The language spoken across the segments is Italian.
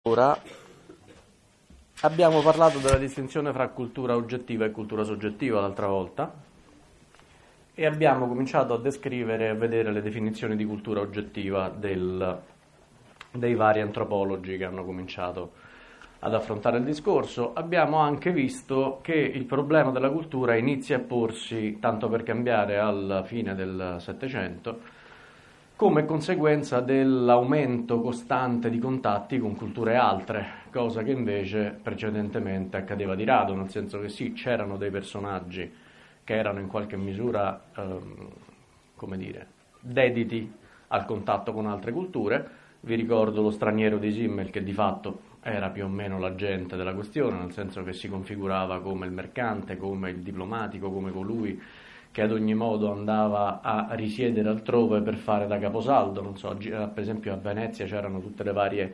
Ora abbiamo parlato della distinzione fra cultura oggettiva e cultura soggettiva l'altra volta e abbiamo cominciato a descrivere e a vedere le definizioni di cultura oggettiva dei vari antropologi che hanno cominciato ad affrontare il discorso. Abbiamo anche visto che il problema della cultura inizia a porsi, tanto per cambiare, alla fine del Settecento, come conseguenza dell'aumento costante di contatti con culture altre, cosa che invece precedentemente accadeva di rado, nel senso che sì, c'erano dei personaggi che erano in qualche misura, dediti al contatto con altre culture. Vi ricordo lo straniero di Simmel, che di fatto era più o meno l'agente della questione, nel senso che si configurava come il mercante, come il diplomatico, come colui che ad ogni modo andava a risiedere altrove per fare da caposaldo. Non so, per esempio a Venezia c'erano tutte le varie,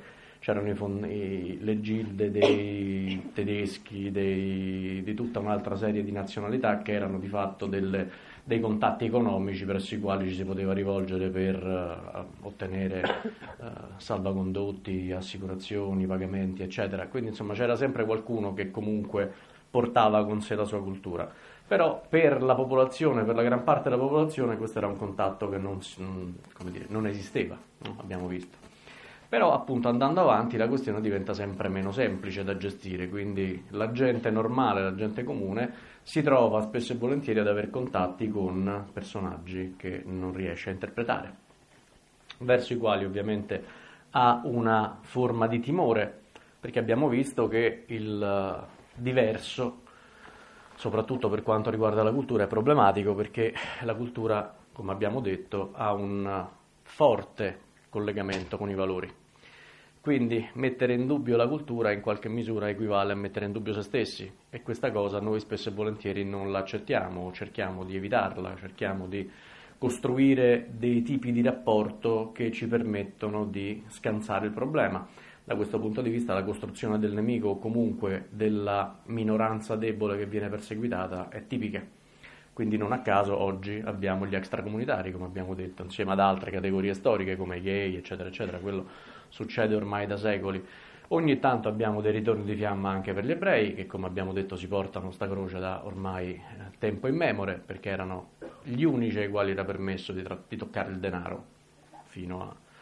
le gilde dei tedeschi, di tutta un'altra serie di nazionalità che erano di fatto dei contatti economici presso i quali ci si poteva rivolgere per ottenere salvacondotti, assicurazioni, pagamenti, eccetera. Quindi insomma c'era sempre qualcuno che comunque portava con sé la sua cultura. Però per la popolazione, per la gran parte della popolazione, questo era un contatto che non esisteva, no? Abbiamo visto. Però appunto andando avanti la questione diventa sempre meno semplice da gestire, quindi la gente normale, la gente comune si trova spesso e volentieri ad avere contatti con personaggi che non riesce a interpretare, verso i quali ovviamente ha una forma di timore, perché abbiamo visto che il diverso, soprattutto per quanto riguarda la cultura, è problematico, perché la cultura, come abbiamo detto, ha un forte collegamento con i valori. Quindi mettere in dubbio la cultura in qualche misura equivale a mettere in dubbio se stessi, e questa cosa noi spesso e volentieri non l'accettiamo, cerchiamo di evitarla, cerchiamo di costruire dei tipi di rapporto che ci permettono di scansare il problema. Da questo punto di vista la costruzione del nemico, o comunque della minoranza debole che viene perseguitata, è tipica. Quindi non a caso oggi abbiamo gli extracomunitari, come abbiamo detto, insieme ad altre categorie storiche come i gay, eccetera, eccetera. Quello succede ormai da secoli. Ogni tanto abbiamo dei ritorni di fiamma anche per gli ebrei, che come abbiamo detto si portano sta croce da ormai tempo immemore, perché erano gli unici ai quali era permesso di toccare il denaro fino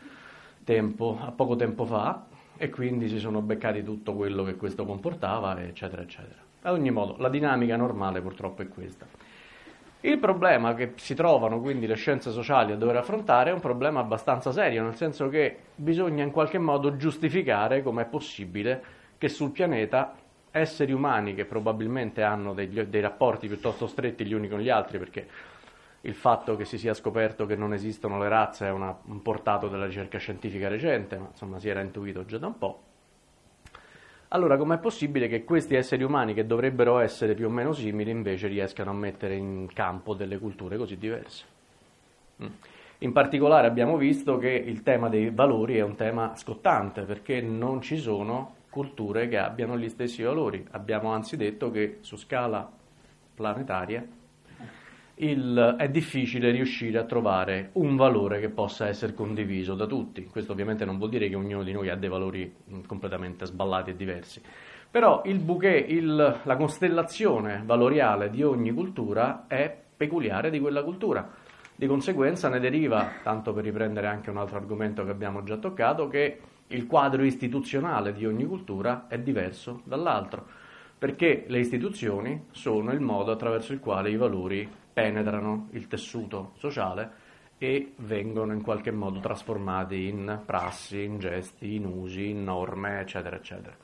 a poco tempo fa, e quindi si sono beccati tutto quello che questo comportava, eccetera, eccetera. Ad ogni modo, la dinamica normale purtroppo è questa. Il problema che si trovano quindi le scienze sociali a dover affrontare è un problema abbastanza serio, nel senso che bisogna in qualche modo giustificare com'è possibile che sul pianeta esseri umani, che probabilmente hanno dei rapporti piuttosto stretti gli uni con gli altri, perché il fatto che si sia scoperto che non esistono le razze è un portato della ricerca scientifica recente, ma insomma si era intuito già da un po'. Allora, com'è possibile che questi esseri umani, che dovrebbero essere più o meno simili, invece riescano a mettere in campo delle culture così diverse? In particolare abbiamo visto che il tema dei valori è un tema scottante, perché non ci sono culture che abbiano gli stessi valori. Abbiamo anzi detto che su scala planetaria è difficile riuscire a trovare un valore che possa essere condiviso da tutti. Questo ovviamente non vuol dire che ognuno di noi ha dei valori completamente sballati e diversi, però il bouquet, la costellazione valoriale di ogni cultura è peculiare di quella cultura. Di conseguenza ne deriva, tanto per riprendere anche un altro argomento che abbiamo già toccato, che il quadro istituzionale di ogni cultura è diverso dall'altro, perché le istituzioni sono il modo attraverso il quale i valori penetrano il tessuto sociale e vengono in qualche modo trasformati in prassi, in gesti, in usi, in norme, eccetera, eccetera.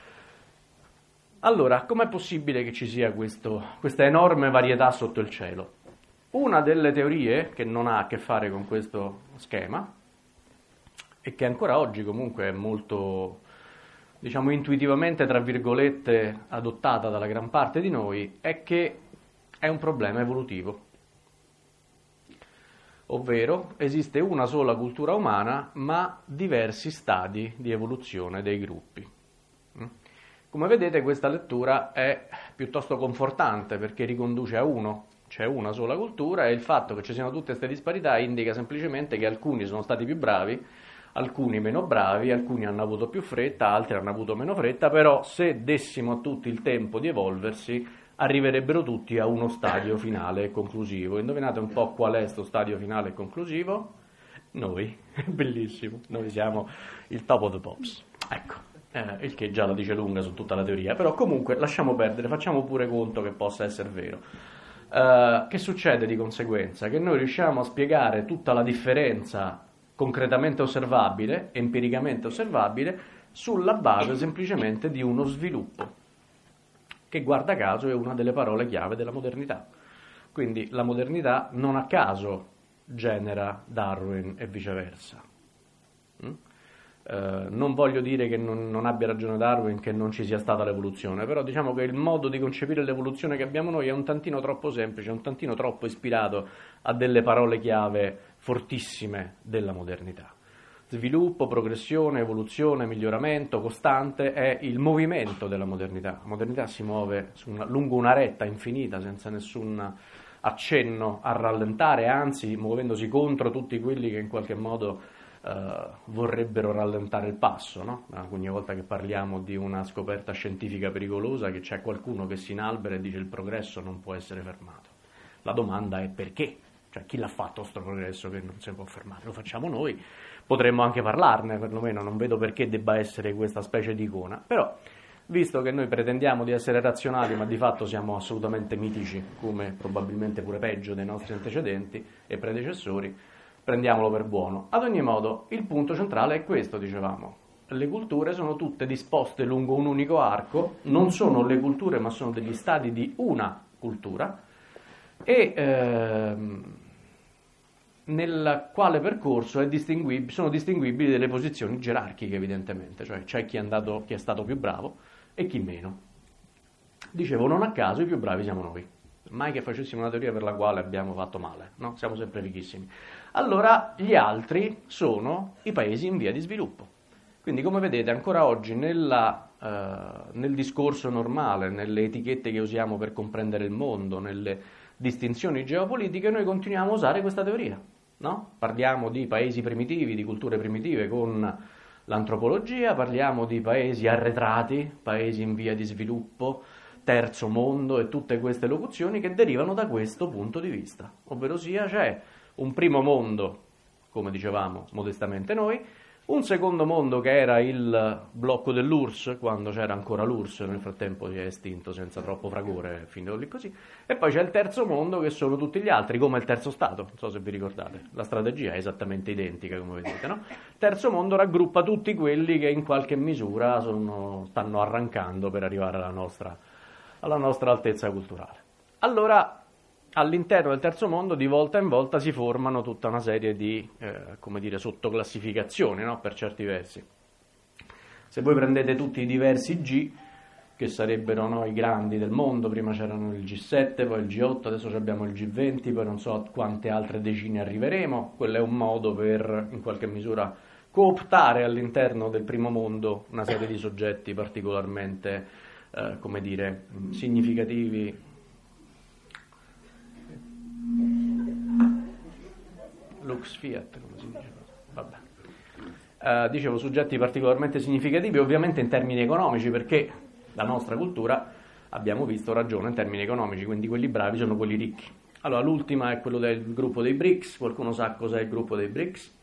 Allora, com'è possibile che ci sia questa enorme varietà sotto il cielo? Una delle teorie, che non ha a che fare con questo schema, e che ancora oggi comunque è molto, diciamo, intuitivamente, tra virgolette, adottata dalla gran parte di noi, è che è un problema evolutivo, ovvero esiste una sola cultura umana ma diversi stadi di evoluzione dei gruppi. Come vedete, questa lettura è piuttosto confortante, perché riconduce a uno, c'è una sola cultura, e il fatto che ci siano tutte queste disparità indica semplicemente che alcuni sono stati più bravi, alcuni meno bravi, alcuni hanno avuto più fretta, altri hanno avuto meno fretta, però se dessimo a tutti il tempo di evolversi, arriverebbero tutti a uno stadio finale e conclusivo. Indovinate un po' qual è sto stadio finale e conclusivo? Noi, bellissimo, noi siamo il top of the pops. Ecco, il che già la dice lunga su tutta la teoria, però comunque lasciamo perdere, facciamo pure conto che possa essere vero. Che succede di conseguenza? Che noi riusciamo a spiegare tutta la differenza concretamente osservabile, empiricamente osservabile, sulla base semplicemente di uno sviluppo, che guarda caso è una delle parole chiave della modernità. Quindi la modernità non a caso genera Darwin e viceversa. Non voglio dire che non abbia ragione Darwin, che non ci sia stata l'evoluzione, però diciamo che il modo di concepire l'evoluzione che abbiamo noi è un tantino troppo semplice, un tantino troppo ispirato a delle parole chiave fortissime della modernità. Sviluppo, progressione, evoluzione, miglioramento costante è il movimento della modernità. La modernità si muove lungo una retta infinita, senza nessun accenno a rallentare, anzi muovendosi contro tutti quelli che in qualche modo vorrebbero rallentare il passo, no? Ogni volta che parliamo di una scoperta scientifica pericolosa, che c'è qualcuno che si inalbera e dice il progresso non può essere fermato. La domanda è perché? Cioè chi l'ha fatto questo progresso che non si può fermare? Lo facciamo noi, potremmo anche parlarne, perlomeno non vedo perché debba essere questa specie di icona, però visto che noi pretendiamo di essere razionali ma di fatto siamo assolutamente mitici, come probabilmente pure peggio dei nostri antecedenti e predecessori, prendiamolo per buono. Ad ogni modo, il punto centrale è questo, dicevamo. Le culture sono tutte disposte lungo un unico arco, non sono le culture ma sono degli stadi di una cultura, e nel quale percorso sono distinguibili delle posizioni gerarchiche, evidentemente, cioè c'è chi è stato più bravo e chi meno. Dicevo, non a caso i più bravi siamo noi. Mai che facessimo una teoria per la quale abbiamo fatto male, no? Siamo sempre fighissimi. Allora gli altri sono i paesi in via di sviluppo. Quindi come vedete ancora oggi nel discorso normale, nelle etichette che usiamo per comprendere il mondo, nelle distinzioni geopolitiche, noi continuiamo a usare questa teoria, no? Parliamo di paesi primitivi, di culture primitive con l'antropologia, parliamo di paesi arretrati, paesi in via di sviluppo, terzo mondo e tutte queste locuzioni che derivano da questo punto di vista, ovvero sia c'è un primo mondo, come dicevamo modestamente noi, un secondo mondo che era il blocco dell'URSS, quando c'era ancora l'URSS, nel frattempo si è estinto senza troppo fragore, finito lì così, e poi c'è il terzo mondo che sono tutti gli altri, come il terzo Stato, non so se vi ricordate, la strategia è esattamente identica come vedete, no? Il terzo mondo raggruppa tutti quelli che in qualche misura stanno arrancando per arrivare alla nostra altezza culturale. Allora, all'interno del terzo mondo di volta in volta si formano tutta una serie di sottoclassificazioni, no? Per certi versi. Se voi prendete tutti i diversi G, che sarebbero i grandi del mondo, prima c'erano il G7, poi il G8, adesso abbiamo il G20, poi non so a quante altre decine arriveremo, quello è un modo per in qualche misura cooptare all'interno del primo mondo una serie di soggetti particolarmente significativi. Lux Fiat, come si dice? Vabbè. Dicevo soggetti particolarmente significativi, ovviamente in termini economici, perché la nostra cultura, abbiamo visto, ragiona in termini economici, quindi quelli bravi sono quelli ricchi. Allora, l'ultima è quello del gruppo dei BRICS. Qualcuno sa cos'è il gruppo dei BRICS?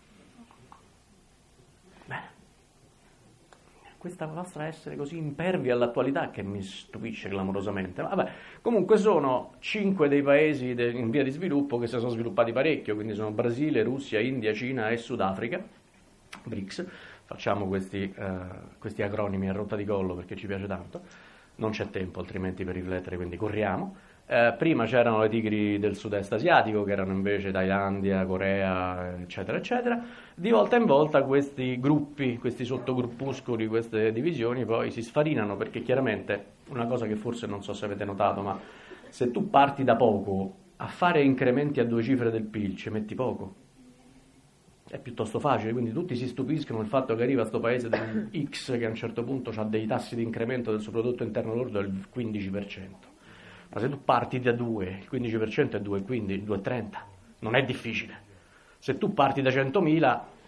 Bene. Questa vostra essere così impervia all'attualità che mi stupisce clamorosamente. Vabbè, comunque sono 5 dei paesi in via di sviluppo che si sono sviluppati parecchio, quindi sono Brasile, Russia, India, Cina e Sudafrica, BRICS. Facciamo questi acronimi a rotta di collo perché ci piace tanto, non c'è tempo altrimenti per riflettere, quindi corriamo. Prima c'erano le tigri del sud-est asiatico, che erano invece Thailandia, Corea, eccetera, eccetera. Di volta in volta questi gruppi, questi sottogruppuscoli, queste divisioni poi si sfarinano, perché chiaramente, una cosa che forse non so se avete notato, ma se tu parti da poco, a fare incrementi a 2 cifre del PIL ci metti poco. È piuttosto facile, quindi tutti si stupiscono del fatto che arriva questo paese del X che a un certo punto ha dei tassi di incremento del suo prodotto interno lordo del 15%. Ma se tu parti da 2, il 15% è 2,15, 2,30, non è difficile. Se tu parti da 100.000,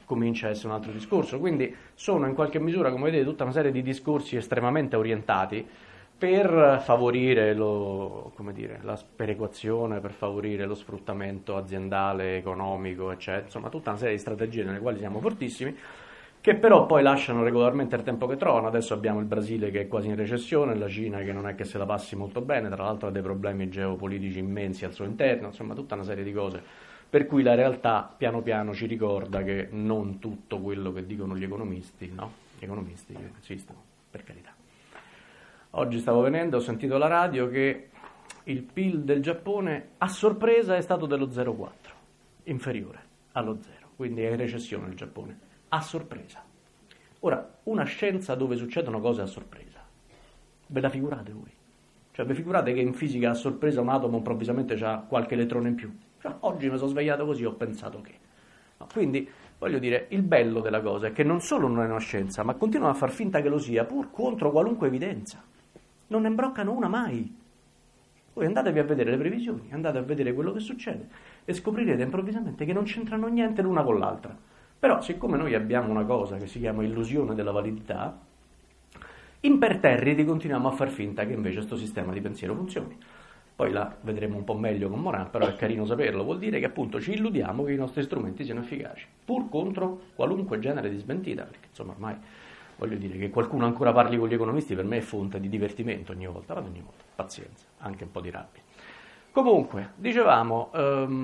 comincia a essere un altro discorso. Quindi sono in qualche misura, come vedete, tutta una serie di discorsi estremamente orientati per favorire la sperequazione, per favorire lo sfruttamento aziendale, economico, eccetera. Insomma, tutta una serie di strategie nelle quali siamo fortissimi, che però poi lasciano regolarmente il tempo che trovano. Adesso abbiamo il Brasile che è quasi in recessione, la Cina che non è che se la passi molto bene, tra l'altro ha dei problemi geopolitici immensi al suo interno, insomma tutta una serie di cose, per cui la realtà piano piano ci ricorda che non tutto quello che dicono gli economisti, no? Gli economisti che esistono, per carità. Oggi stavo venendo, ho sentito alla radio che il PIL del Giappone a sorpresa è stato dello 0,4, inferiore allo 0, quindi è in recessione il Giappone, a sorpresa. Ora, una scienza dove succedono cose a sorpresa, ve la figurate voi? Cioè, vi figurate che in fisica a sorpresa un atomo improvvisamente ha qualche elettrone in più? Cioè, oggi mi sono svegliato così, ho pensato che... No, quindi, voglio dire, il bello della cosa è che non solo non è una scienza, ma continuano a far finta che lo sia, pur contro qualunque evidenza. Non ne imbroccano una mai. Voi andatevi a vedere le previsioni, andate a vedere quello che succede e scoprirete improvvisamente che non c'entrano niente l'una con l'altra. Però, siccome noi abbiamo una cosa che si chiama illusione della validità, imperterriti continuiamo a far finta che invece questo sistema di pensiero funzioni. Poi la vedremo un po' meglio con Morin, però è carino saperlo, vuol dire che appunto ci illudiamo che i nostri strumenti siano efficaci, pur contro qualunque genere di smentita, perché insomma ormai... Voglio dire che qualcuno ancora parli con gli economisti per me è fonte di divertimento ogni volta, pazienza, anche un po' di rabbia. Comunque, dicevamo,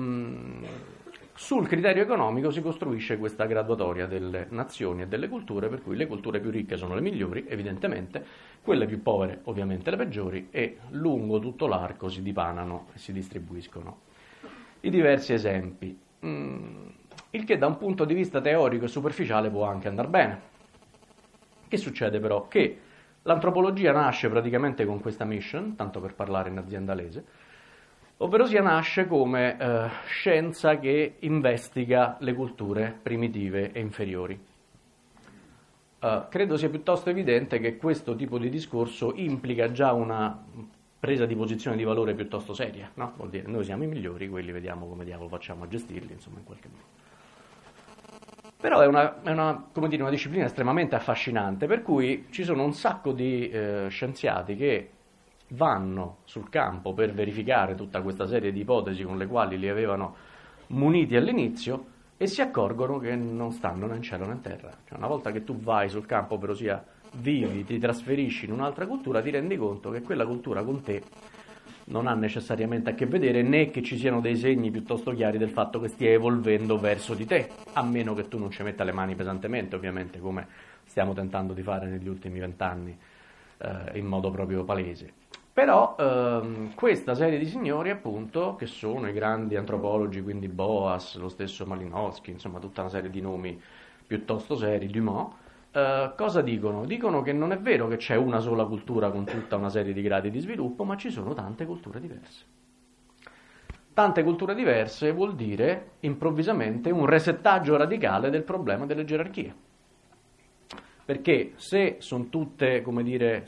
sul criterio economico si costruisce questa graduatoria delle nazioni e delle culture, per cui le culture più ricche sono le migliori, evidentemente, quelle più povere ovviamente le peggiori, e lungo tutto l'arco si dipanano e si distribuiscono i diversi esempi. Il che da un punto di vista teorico e superficiale può anche andare bene. Che succede però? Che l'antropologia nasce praticamente con questa mission, tanto per parlare in aziendalese, ovvero sia nasce come scienza che investiga le culture primitive e inferiori. Credo sia piuttosto evidente che questo tipo di discorso implica già una presa di posizione di valore piuttosto seria, no? Vuol dire noi siamo i migliori, quelli vediamo come diavolo facciamo a gestirli, insomma in qualche modo. Però è una disciplina estremamente affascinante, per cui ci sono un sacco di scienziati che vanno sul campo per verificare tutta questa serie di ipotesi con le quali li avevano muniti all'inizio e si accorgono che non stanno né in cielo né in terra. Cioè, una volta che tu vai sul campo, ovvero sia vivi, ti trasferisci in un'altra cultura, ti rendi conto che quella cultura con te non ha necessariamente a che vedere, né che ci siano dei segni piuttosto chiari del fatto che stia evolvendo verso di te, a meno che tu non ci metta le mani pesantemente, ovviamente, come stiamo tentando di fare negli ultimi 20 anni in modo proprio palese. Però questa serie di signori, appunto, che sono i grandi antropologi, quindi Boas, lo stesso Malinowski, insomma tutta una serie di nomi piuttosto seri, Dumont, cosa dicono? Dicono che non è vero che c'è una sola cultura con tutta una serie di gradi di sviluppo, ma ci sono tante culture diverse. Tante culture diverse vuol dire improvvisamente un resettaggio radicale del problema delle gerarchie. Perché se sono tutte, come dire,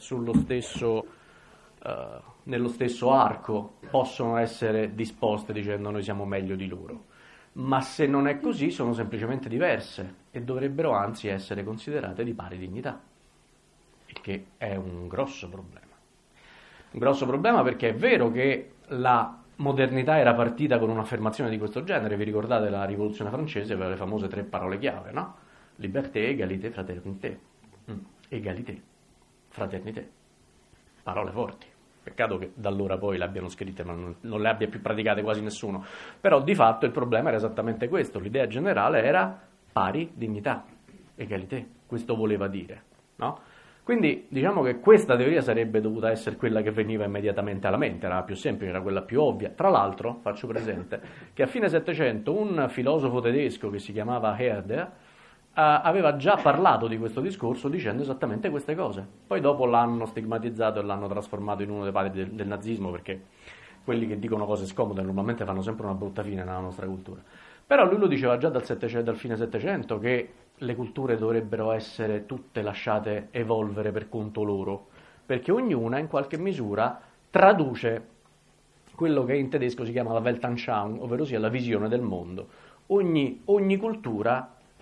nello stesso arco, possono essere disposte dicendo noi siamo meglio di loro. Ma se non è così sono semplicemente diverse e dovrebbero anzi essere considerate di pari dignità, il che è un grosso problema. Un grosso problema perché è vero che la modernità era partita con un'affermazione di questo genere, vi ricordate la rivoluzione francese aveva le famose 3 parole chiave, no? Liberté, égalité, fraternité. Égalité, fraternité. Parole forti. Peccato che da allora poi le abbiano scritte ma non le abbia più praticate quasi nessuno. Però di fatto il problema era esattamente questo. L'idea generale era pari dignità, égalité. Questo voleva dire, no? Quindi diciamo che questa teoria sarebbe dovuta essere quella che veniva immediatamente alla mente, era la più semplice, era quella più ovvia. Tra l'altro faccio presente che a fine Settecento un filosofo tedesco che si chiamava Herder aveva già parlato di questo discorso dicendo esattamente queste cose. Poi dopo l'hanno stigmatizzato e l'hanno trasformato in uno dei padri del nazismo, perché quelli che dicono cose scomode normalmente fanno sempre una brutta fine nella nostra cultura. Però lui lo diceva già dal fine Settecento che le culture dovrebbero essere tutte lasciate evolvere per conto loro, perché ognuna in qualche misura traduce quello che in tedesco si chiama la Weltanschauung, ovvero sia la visione del mondo. Ogni cultura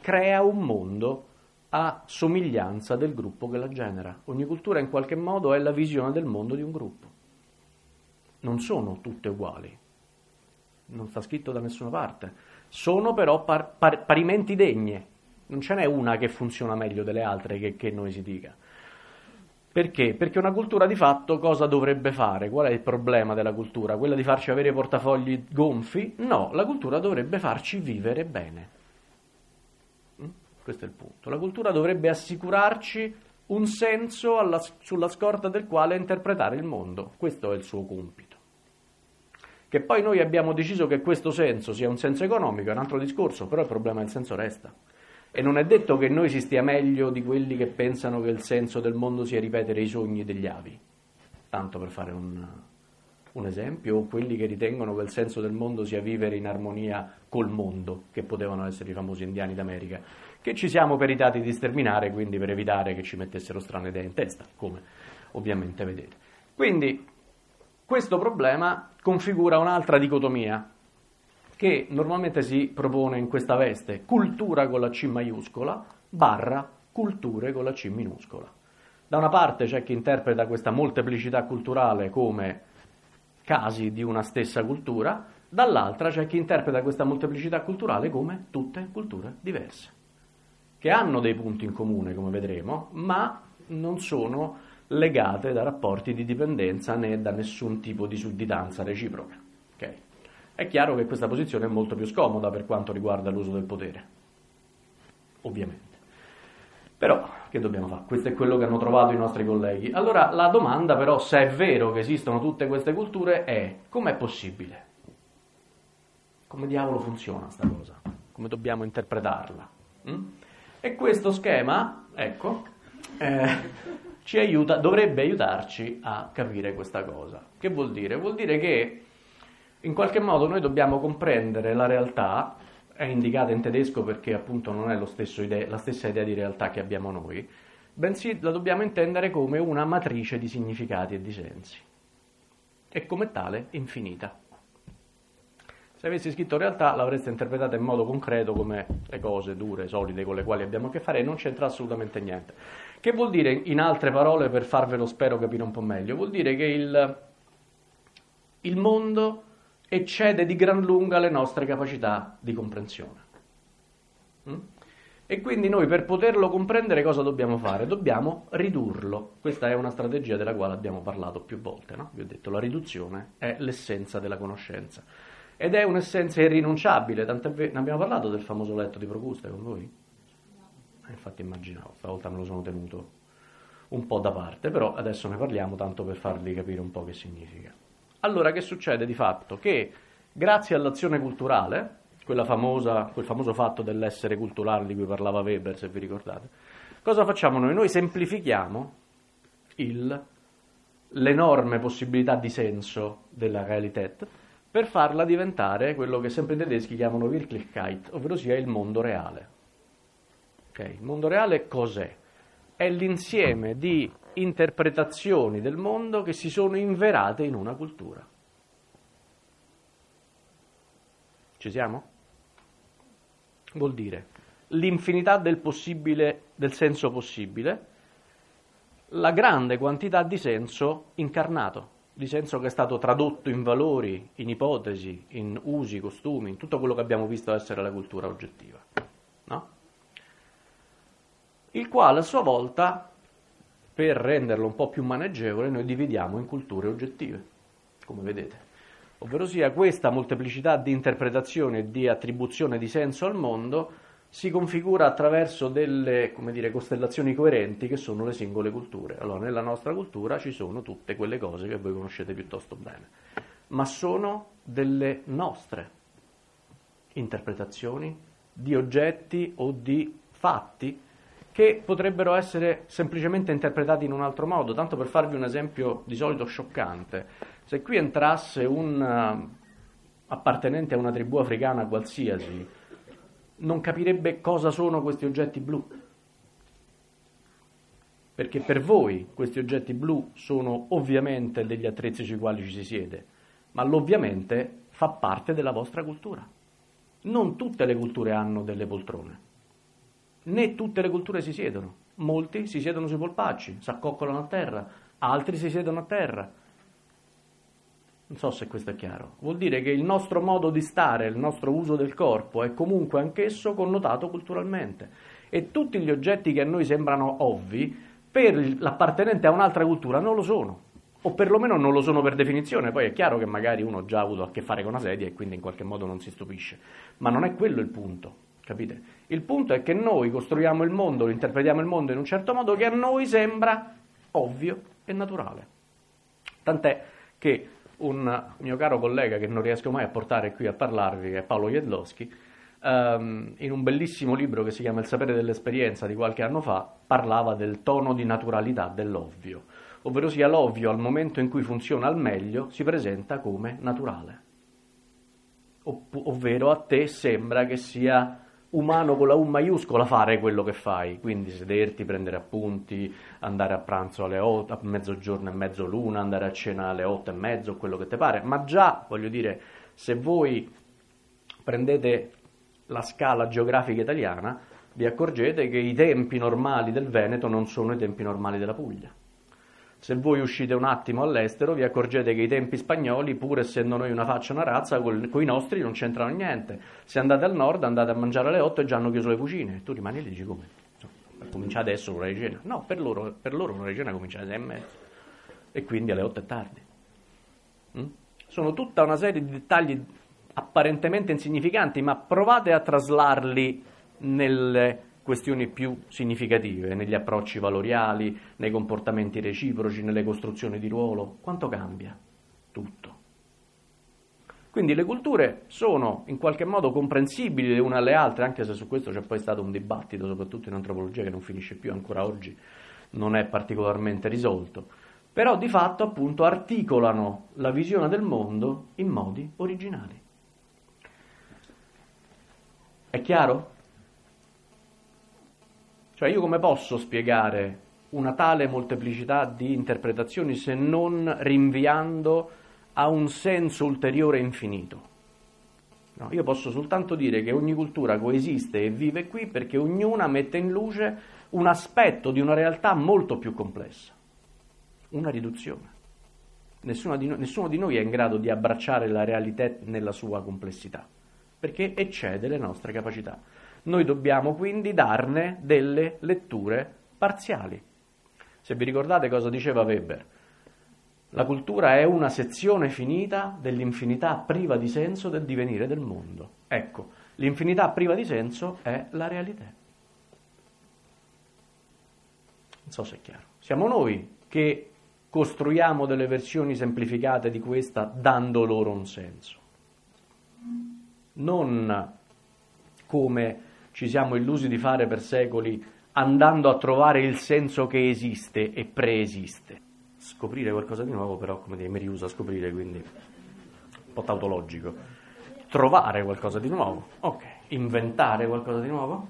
crea un mondo a somiglianza del gruppo che la genera. Ogni cultura in qualche modo è la visione del mondo di un gruppo. Non sono tutte uguali, non sta scritto da nessuna parte, sono però parimenti degne, non ce n'è una che funziona meglio delle altre che noi si dica. Perché? Perché una cultura di fatto cosa dovrebbe fare? Qual è il problema della cultura? Quella di farci avere i portafogli gonfi? No, la cultura dovrebbe farci vivere bene. Questo è il punto. La cultura dovrebbe assicurarci un senso sulla scorta del quale interpretare il mondo. Questo è il suo compito. Che poi noi abbiamo deciso che questo senso sia un senso economico è un altro discorso, però il problema del senso resta. E non è detto che noi si stia meglio di quelli che pensano che il senso del mondo sia ripetere i sogni degli avi, tanto per fare un esempio, o quelli che ritengono che il senso del mondo sia vivere in armonia col mondo, che potevano essere i famosi indiani d'America, che ci siamo peritati di sterminare, quindi per evitare che ci mettessero strane idee in testa, come ovviamente vedete. Quindi questo problema configura un'altra dicotomia, che normalmente si propone in questa veste: cultura con la C maiuscola barra culture con la C minuscola. Da una parte c'è chi interpreta questa molteplicità culturale come casi di una stessa cultura, dall'altra c'è chi interpreta questa molteplicità culturale come tutte culture diverse, che hanno dei punti in comune, come vedremo, ma non sono legate da rapporti di dipendenza né da nessun tipo di sudditanza reciproca. Okay? È chiaro che questa posizione è molto più scomoda per quanto riguarda l'uso del potere, ovviamente. Però, che dobbiamo fare? Questo è quello che hanno trovato i nostri colleghi. Allora, la domanda però, se è vero che esistono tutte queste culture, è: com'è possibile? Come diavolo funziona sta cosa? Come dobbiamo interpretarla? E questo schema, ecco, ci aiuta, dovrebbe aiutarci a capire questa cosa. Che vuol dire? Vuol dire che in qualche modo noi dobbiamo comprendere la realtà, è indicata in tedesco perché appunto non è la stessa idea di realtà che abbiamo noi, bensì la dobbiamo intendere come una matrice di significati e di sensi, e come tale infinita. Se avessi scritto realtà l'avreste interpretata in modo concreto come le cose dure, solide con le quali abbiamo a che fare, e non c'entra assolutamente niente. Che vuol dire, in altre parole, per farvelo spero capire un po' meglio? Vuol dire che il mondo eccede di gran lunga le nostre capacità di comprensione. E quindi noi, per poterlo comprendere, cosa dobbiamo fare? Dobbiamo ridurlo. Questa è una strategia della quale abbiamo parlato più volte, no? Vi ho detto, la riduzione è l'essenza della conoscenza. Ed è un'essenza irrinunciabile, ne abbiamo parlato del famoso letto di Procuste con voi? Infatti immaginavo, stavolta me lo sono tenuto un po' da parte, però adesso ne parliamo tanto per farvi capire un po' che significa. Allora, che succede di fatto? Che grazie all'azione culturale, quel famoso fatto dell'essere culturale di cui parlava Weber, se vi ricordate, cosa facciamo noi? Noi semplifichiamo l'enorme possibilità di senso della Realität per farla diventare quello che sempre i tedeschi chiamano Wirklichkeit, ovvero sia il mondo reale. Okay? Il mondo reale cos'è? È l'insieme di interpretazioni del mondo che si sono inverate in una cultura. Ci siamo? Vuol dire l'infinità del possibile, del senso possibile, la grande quantità di senso incarnato, di senso che è stato tradotto in valori, in ipotesi, in usi, costumi, in tutto quello che abbiamo visto essere la cultura oggettiva, no? Il quale a sua volta, per renderlo un po' più maneggevole, noi dividiamo in culture oggettive, come vedete. Ovvero sia, questa molteplicità di interpretazione e di attribuzione di senso al mondo si configura attraverso delle, costellazioni coerenti che sono le singole culture. Allora, nella nostra cultura ci sono tutte quelle cose che voi conoscete piuttosto bene, ma sono delle nostre interpretazioni di oggetti o di fatti che potrebbero essere semplicemente interpretati in un altro modo. Tanto per farvi un esempio di solito scioccante, se qui entrasse un appartenente a una tribù africana qualsiasi, non capirebbe cosa sono questi oggetti blu, perché per voi questi oggetti blu sono ovviamente degli attrezzi sui quali ci si siede, ma l'ovviamente fa parte della vostra cultura. Non tutte le culture hanno delle poltrone. né tutte le culture si siedono. Molti si siedono sui polpacci, si accoccolano a terra, altri si siedono a terra. Non so se questo è chiaro. Vuol dire che il nostro modo di stare, il nostro uso del corpo è comunque anch'esso connotato culturalmente. E tutti gli oggetti che a noi sembrano ovvi, per l'appartenente a un'altra cultura non lo sono. O perlomeno non lo sono per definizione. Poi è chiaro che magari uno ha già avuto a che fare con una sedia e quindi in qualche modo non si stupisce. Ma non è quello il punto. Capite? Il punto è che noi costruiamo il mondo, lo interpretiamo il mondo in un certo modo che a noi sembra ovvio e naturale. Tant'è che un mio caro collega che non riesco mai a portare qui a parlarvi, che è Paolo Jedlowski, in un bellissimo libro che si chiama Il sapere dell'esperienza di qualche anno fa, parlava del tono di naturalità dell'ovvio, ovvero sia l'ovvio al momento in cui funziona al meglio si presenta come naturale, ovvero a te sembra che sia umano con la U maiuscola fare quello che fai, quindi sederti, prendere appunti, andare a pranzo alle 8, a mezzogiorno e mezzoluna, andare a cena alle 8:30, quello che ti pare, ma già, voglio dire, se voi prendete la scala geografica italiana, vi accorgete che i tempi normali del Veneto non sono i tempi normali della Puglia. Se voi uscite un attimo all'estero vi accorgete che i tempi spagnoli, pur essendo noi una faccia e una razza, con i nostri non c'entrano niente. Se andate al nord andate a mangiare alle 8 e già hanno chiuso le cucine. Tu rimani lì e dici come? Comincia adesso l'ora di cena. No, per loro l'ora di cena comincia alle 6:30 e quindi alle 8 è tardi. Sono tutta una serie di dettagli apparentemente insignificanti, ma provate a traslarli nelle questioni più significative, negli approcci valoriali, nei comportamenti reciproci, nelle costruzioni di ruolo. Quanto cambia? Tutto. Quindi le culture sono in qualche modo comprensibili le une alle altre, anche se su questo c'è poi stato un dibattito, soprattutto in antropologia, che non finisce più, ancora oggi non è particolarmente risolto. Però di fatto appunto articolano la visione del mondo in modi originali. È chiaro? Cioè io come posso spiegare una tale molteplicità di interpretazioni se non rinviando a un senso ulteriore infinito? No, io posso soltanto dire che ogni cultura coesiste e vive qui perché ognuna mette in luce un aspetto di una realtà molto più complessa, una riduzione. Nessuno di noi è in grado di abbracciare la realtà nella sua complessità, perché eccede le nostre capacità. Noi dobbiamo quindi darne delle letture parziali. Se vi ricordate cosa diceva Weber, la cultura è una sezione finita dell'infinità priva di senso del divenire del mondo. Ecco, l'infinità priva di senso è la realtà. Non so se è chiaro. Siamo noi che costruiamo delle versioni semplificate di questa dando loro un senso. Non come ci siamo illusi di fare per secoli, andando a trovare il senso che esiste e preesiste. Scoprire qualcosa di nuovo, però, come dire, mi riusa a scoprire, quindi un po' tautologico. Trovare qualcosa di nuovo, ok. Inventare qualcosa di nuovo?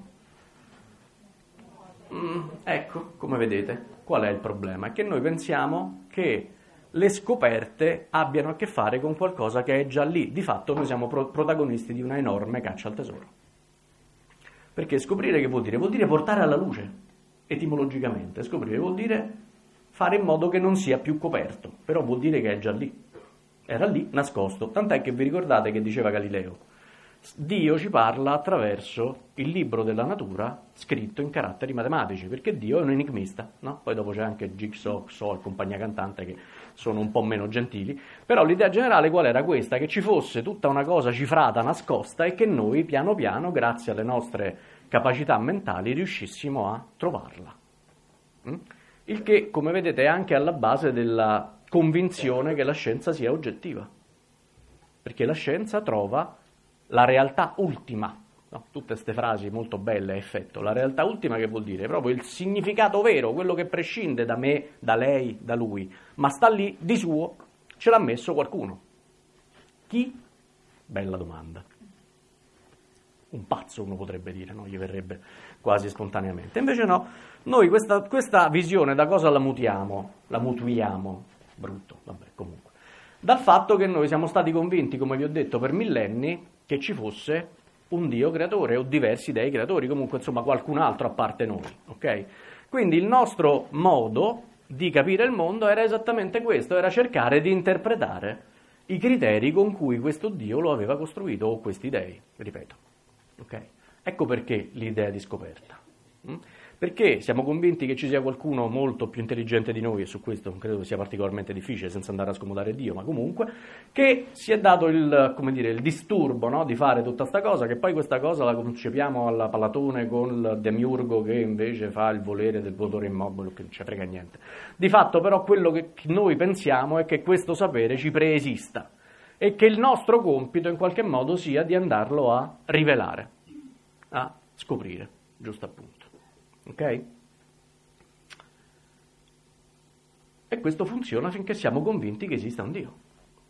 Ecco, come vedete, qual è il problema? È che noi pensiamo che le scoperte abbiano a che fare con qualcosa che è già lì. Di fatto noi siamo protagonisti di una enorme caccia al tesoro. Perché scoprire che vuol dire? Vuol dire portare alla luce, etimologicamente. Scoprire vuol dire fare in modo che non sia più coperto, però vuol dire che è già lì. Era lì, nascosto. Tant'è che vi ricordate che diceva Galileo? Dio ci parla attraverso il libro della natura scritto in caratteri matematici, perché Dio è un enigmista, no? Poi dopo c'è anche Jigsaw e compagnia cantante che sono un po' meno gentili, però l'idea generale qual era questa? Che ci fosse tutta una cosa cifrata, nascosta, e che noi piano piano, grazie alle nostre capacità mentali, riuscissimo a trovarla. Il che, come vedete, è anche alla base della convinzione che la scienza sia oggettiva, perché la scienza trova la realtà ultima, no? Tutte queste frasi molto belle a effetto, la realtà ultima che vuol dire proprio il significato vero, quello che prescinde da me, da lei, da lui, ma sta lì di suo, ce l'ha messo qualcuno. Chi? Bella domanda. Un pazzo uno potrebbe dire, no? Gli verrebbe quasi spontaneamente. Invece no, noi questa visione da cosa la mutuiamo? Brutto, vabbè, comunque. Dal fatto che noi siamo stati convinti, come vi ho detto, per millenni, che ci fosse un Dio creatore o diversi dei creatori, comunque insomma qualcun altro a parte noi, ok? Quindi il nostro modo di capire il mondo era esattamente questo, era cercare di interpretare i criteri con cui questo Dio lo aveva costruito, o questi dei, ripeto, ok? Ecco perché l'idea di scoperta. Perché siamo convinti che ci sia qualcuno molto più intelligente di noi, e su questo non credo sia particolarmente difficile, senza andare a scomodare Dio, ma comunque, che si è dato il disturbo, no, di fare tutta sta cosa, che poi questa cosa la concepiamo alla Platone con il demiurgo che invece fa il volere del votore immobile, che non ci frega niente. Di fatto però quello che noi pensiamo è che questo sapere ci preesista e che il nostro compito in qualche modo sia di andarlo a rivelare, a scoprire, giusto appunto. Ok? E questo funziona finché siamo convinti che esista un Dio.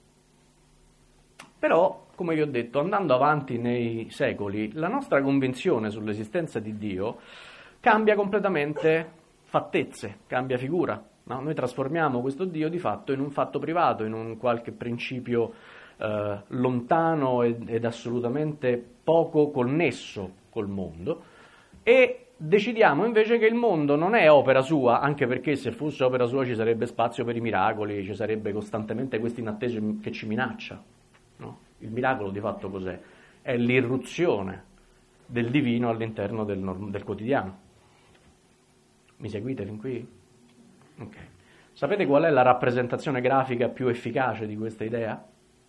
Però, come vi ho detto, andando avanti nei secoli, la nostra convinzione sull'esistenza di Dio cambia completamente fattezze, cambia figura. No? Noi trasformiamo questo Dio di fatto in un fatto privato, in un qualche principio lontano ed assolutamente poco connesso col mondo, e decidiamo invece che il mondo non è opera sua, anche perché se fosse opera sua ci sarebbe spazio per i miracoli, ci sarebbe costantemente questo inatteso che ci minaccia. No? Il miracolo di fatto cos'è? È l'irruzione del divino all'interno del quotidiano. Mi seguite fin qui? Ok. Sapete qual è la rappresentazione grafica più efficace di questa idea?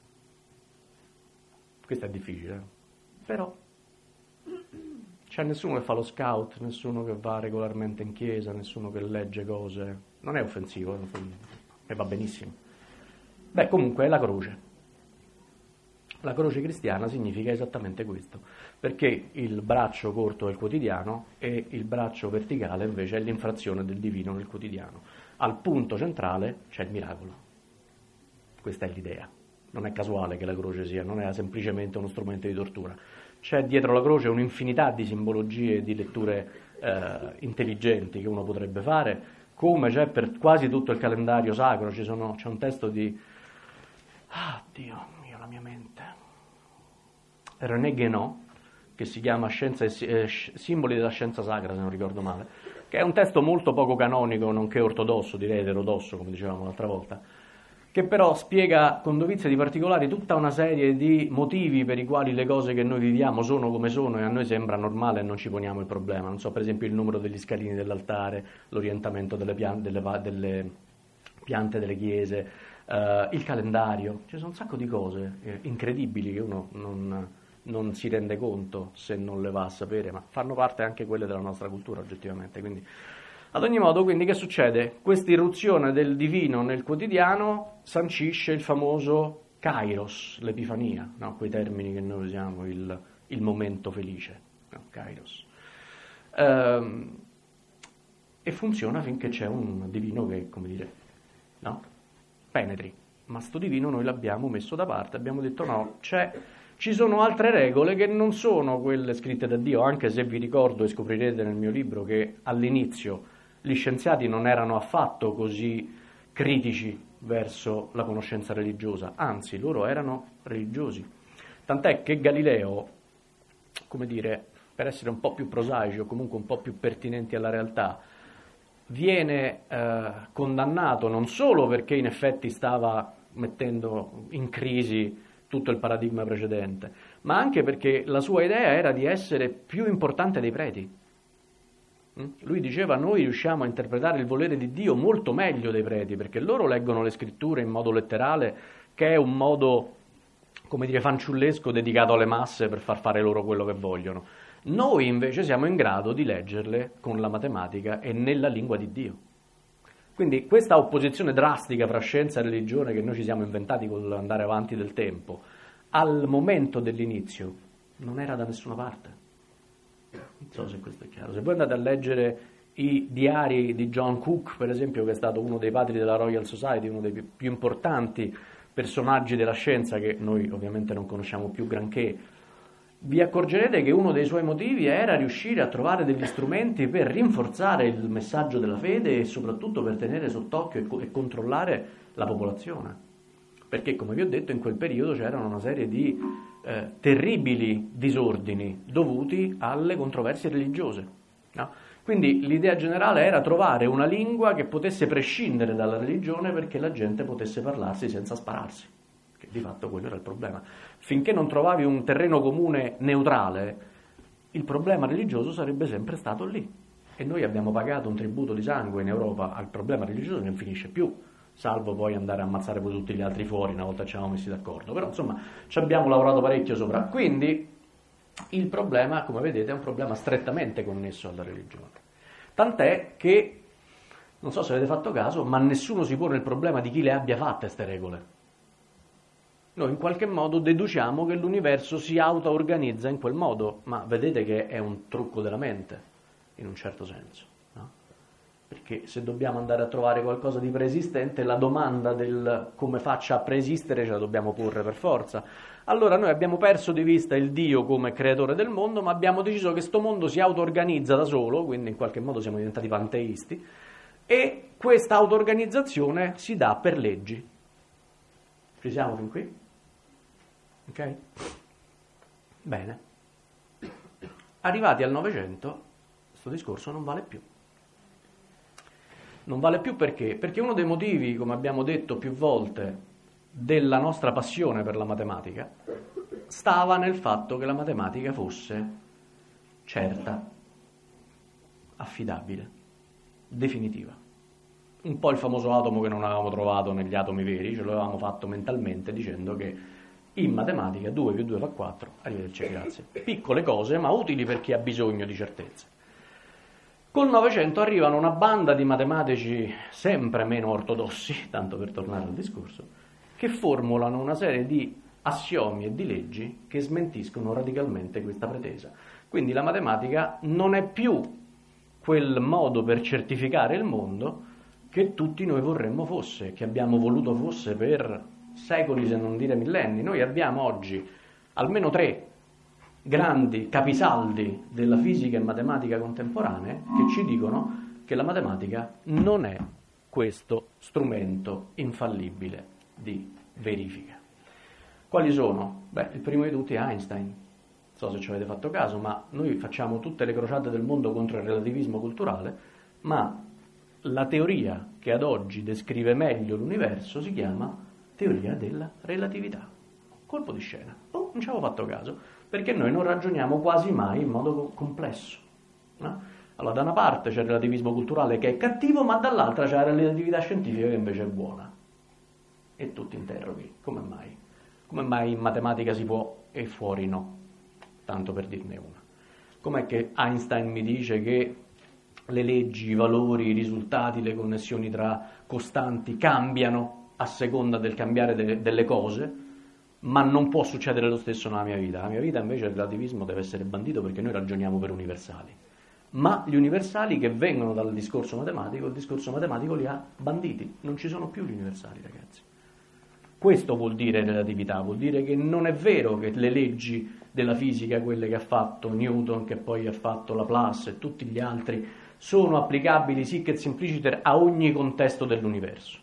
Questa è difficile, però c'è nessuno che fa lo scout, nessuno che va regolarmente in chiesa, nessuno che legge cose. Non è offensivo, e va benissimo. Beh, comunque è la croce. La croce cristiana significa esattamente questo, perché il braccio corto è il quotidiano e il braccio verticale invece è l'infrazione del divino nel quotidiano. Al punto centrale c'è il miracolo. Questa è l'idea. Non è casuale che la croce non è semplicemente uno strumento di tortura. C'è dietro la croce un'infinità di simbologie e di letture intelligenti che uno potrebbe fare, come c'è per quasi tutto il calendario sacro. C'è un testo di... Dio mio, la mia mente. René Guénon, che si chiama Simboli della scienza sacra, se non ricordo male, che è un testo molto poco canonico, nonché ortodosso, direi eterodosso, come dicevamo l'altra volta, che però spiega con dovizia di particolari tutta una serie di motivi per i quali le cose che noi viviamo sono come sono e a noi sembra normale e non ci poniamo il problema. Non so, per esempio il numero degli scalini dell'altare, l'orientamento delle piante delle chiese, il calendario. Ci sono un sacco di cose incredibili che uno non si rende conto se non le va a sapere, ma fanno parte anche quelle della nostra cultura oggettivamente. Quindi, ad ogni modo, quindi che succede? Questa irruzione del divino nel quotidiano sancisce il famoso kairos, l'epifania, no? Quei termini che noi usiamo, il momento felice, no? Kairos. E funziona finché c'è un divino che, come dire, no? Penetri. Ma sto divino noi l'abbiamo messo da parte, abbiamo detto no, ci sono altre regole che non sono quelle scritte da Dio, anche se vi ricordo e scoprirete nel mio libro che all'inizio gli scienziati non erano affatto così critici verso la conoscenza religiosa, anzi loro erano religiosi. Tant'è che Galileo, come dire, per essere un po' più prosaici o comunque un po' più pertinenti alla realtà, viene condannato non solo perché in effetti stava mettendo in crisi tutto il paradigma precedente, ma anche perché la sua idea era di essere più importante dei preti. Lui diceva: noi riusciamo a interpretare il volere di Dio molto meglio dei preti, perché loro leggono le scritture in modo letterale, che è un modo, come dire, fanciullesco dedicato alle masse per far fare loro quello che vogliono. Noi invece siamo in grado di leggerle con la matematica e nella lingua di Dio. Quindi questa opposizione drastica fra scienza e religione che noi ci siamo inventati con l'andare avanti del tempo, al momento dell'inizio non era da nessuna parte. Non so se questo è chiaro. Se voi andate a leggere i diari di John Cook, per esempio, che è stato uno dei padri della Royal Society, uno dei più importanti personaggi della scienza, che noi ovviamente non conosciamo più granché, vi accorgerete che uno dei suoi motivi era riuscire a trovare degli strumenti per rinforzare il messaggio della fede e soprattutto per tenere sott'occhio e controllare la popolazione. perché come vi ho detto in quel periodo c'erano una serie di terribili disordini dovuti alle controversie religiose, no? Quindi l'idea generale era trovare una lingua che potesse prescindere dalla religione perché la gente potesse parlarsi senza spararsi, che di fatto quello era il problema. Finché non trovavi un terreno comune neutrale, il problema religioso sarebbe sempre stato lì. E noi abbiamo pagato un tributo di sangue in Europa al problema religioso che non finisce più, salvo poi andare a ammazzare poi tutti gli altri fuori una volta ci eravamo messi d'accordo. Però insomma ci abbiamo lavorato parecchio sopra. Quindi il problema, come vedete, è un problema strettamente connesso alla religione. Tant'è che, non so se avete fatto caso, ma nessuno si pone il problema di chi le abbia fatte queste regole. Noi in qualche modo deduciamo che l'universo si auto-organizza in quel modo, ma vedete che è un trucco della mente, in un certo senso, no? Perché se dobbiamo andare a trovare qualcosa di preesistente, la domanda del come faccia a preesistere ce la dobbiamo porre per forza. Allora noi abbiamo perso di vista il Dio come creatore del mondo, ma abbiamo deciso che sto mondo si auto-organizza da solo, quindi in qualche modo siamo diventati panteisti, e questa auto-organizzazione si dà per leggi. Ci siamo fin qui? Ok? Bene. Arrivati al Novecento, questo discorso non vale più. Non vale più perché? Perché uno dei motivi, come abbiamo detto più volte, della nostra passione per la matematica stava nel fatto che la matematica fosse certa, affidabile, definitiva. Un po' il famoso atomo che non avevamo trovato negli atomi veri, ce l'avevamo fatto mentalmente dicendo che in matematica 2 più 2 fa 4, arrivederci, grazie. Piccole cose ma utili per chi ha bisogno di certezze. Col Novecento arrivano una banda di matematici sempre meno ortodossi, tanto per tornare al discorso, che formulano una serie di assiomi e di leggi che smentiscono radicalmente questa pretesa. Quindi la matematica non è più quel modo per certificare il mondo che tutti noi vorremmo fosse, che abbiamo voluto fosse per secoli, se non dire millenni. Noi abbiamo oggi almeno 3 grandi capisaldi della fisica e matematica contemporanee che ci dicono che la matematica non è questo strumento infallibile di verifica. Quali sono? Beh, il primo di tutti è Einstein. Non so se ci avete fatto caso, ma noi facciamo tutte le crociate del mondo contro il relativismo culturale, ma la teoria che ad oggi descrive meglio l'universo si chiama teoria della relatività. Colpo di scena. Oh, non ci avevo fatto caso, perché noi non ragioniamo quasi mai in modo complesso, no? Allora, da una parte c'è il relativismo culturale che è cattivo, ma dall'altra c'è la relatività scientifica che invece è buona. E tu ti interroghi, come mai? Come mai in matematica si può e fuori no? Tanto per dirne una. Com'è che Einstein mi dice che le leggi, i valori, i risultati, le connessioni tra costanti cambiano a seconda del cambiare delle cose, ma non può succedere lo stesso nella mia vita. La mia vita invece il relativismo deve essere bandito perché noi ragioniamo per universali. Ma gli universali che vengono dal discorso matematico, il discorso matematico li ha banditi. Non ci sono più gli universali, ragazzi. Questo vuol dire relatività, vuol dire che non è vero che le leggi della fisica, quelle che ha fatto Newton, che poi ha fatto Laplace e tutti gli altri, sono applicabili sic et simpliciter a ogni contesto dell'universo.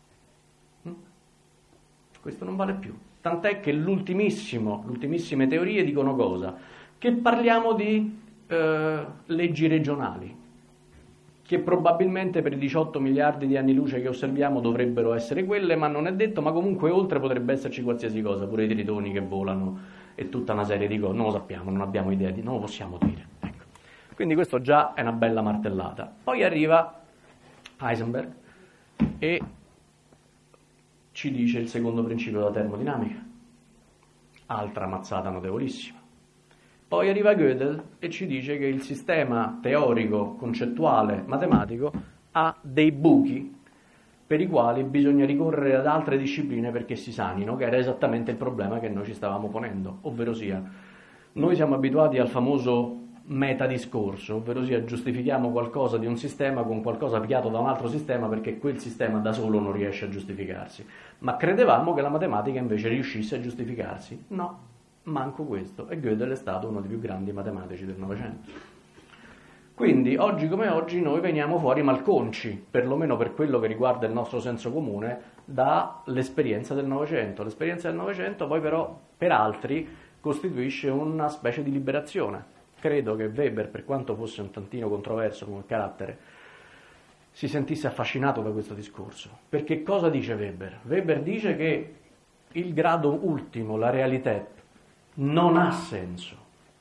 Questo non vale più. Tant'è che l'ultimissime teorie dicono cosa? Che parliamo di leggi regionali, che probabilmente per i 18 miliardi di anni luce che osserviamo dovrebbero essere quelle, ma non è detto, ma comunque oltre potrebbe esserci qualsiasi cosa, pure i tritoni che volano e tutta una serie di cose. Non lo sappiamo, non abbiamo idea, non lo possiamo dire. Ecco. Quindi questo già è una bella martellata. Poi arriva Heisenberg e ci dice il secondo principio della termodinamica, altra mazzata notevolissima. Poi arriva Gödel e ci dice che il sistema teorico, concettuale, matematico ha dei buchi per i quali bisogna ricorrere ad altre discipline perché si sanino, che era esattamente il problema che noi ci stavamo ponendo, ovvero sia, noi siamo abituati al famoso metadiscorso, ovvero sia giustifichiamo qualcosa di un sistema con qualcosa piato da un altro sistema perché quel sistema da solo non riesce a giustificarsi, ma credevamo che la matematica invece riuscisse a giustificarsi. No, manco questo, e Gödel è stato uno dei più grandi matematici del Novecento. Quindi oggi come oggi noi veniamo fuori malconci, perlomeno per quello che riguarda il nostro senso comune, dall'esperienza del Novecento. L'esperienza del Novecento poi però per altri costituisce una specie di liberazione. Credo che Weber, per quanto fosse un tantino controverso come carattere, si sentisse affascinato da questo discorso. Perché cosa dice Weber? Weber dice che il grado ultimo, la realità, non ha senso.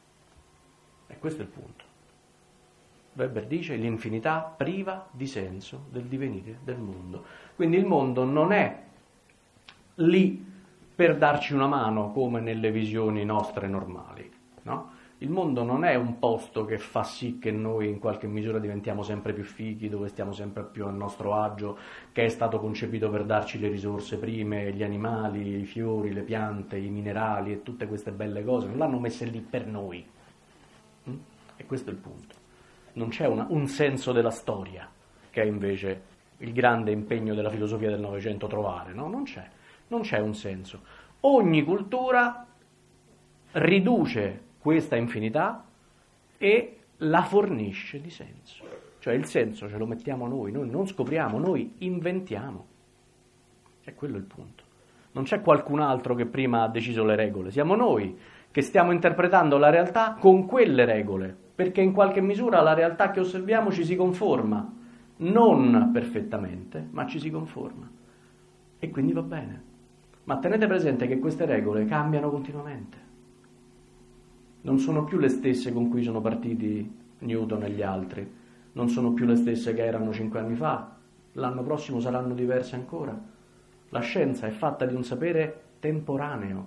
E questo è il punto. Weber dice l'infinità priva di senso del divenire del mondo. Quindi il mondo non è lì per darci una mano come nelle visioni nostre normali, no? Il mondo non è un posto che fa sì che noi in qualche misura diventiamo sempre più fighi, dove stiamo sempre più a nostro agio, che è stato concepito per darci le risorse prime, gli animali, i fiori, le piante, i minerali e tutte queste belle cose, non l'hanno messe lì per noi. E questo è il punto. Non c'è un senso della storia, che è invece il grande impegno della filosofia del Novecento trovare, no? Non c'è un senso. Ogni cultura riduce questa infinità e la fornisce di senso. Cioè il senso ce lo mettiamo noi non scopriamo, noi inventiamo. E quello è il punto. Non c'è qualcun altro che prima ha deciso le regole, siamo noi che stiamo interpretando la realtà con quelle regole, perché in qualche misura la realtà che osserviamo ci si conforma, non perfettamente, ma ci si conforma. E quindi va bene. Ma tenete presente che queste regole cambiano continuamente. Non sono più le stesse con cui sono partiti Newton e gli altri, non sono più le stesse che erano 5 anni fa, l'anno prossimo saranno diverse ancora. La scienza è fatta di un sapere temporaneo,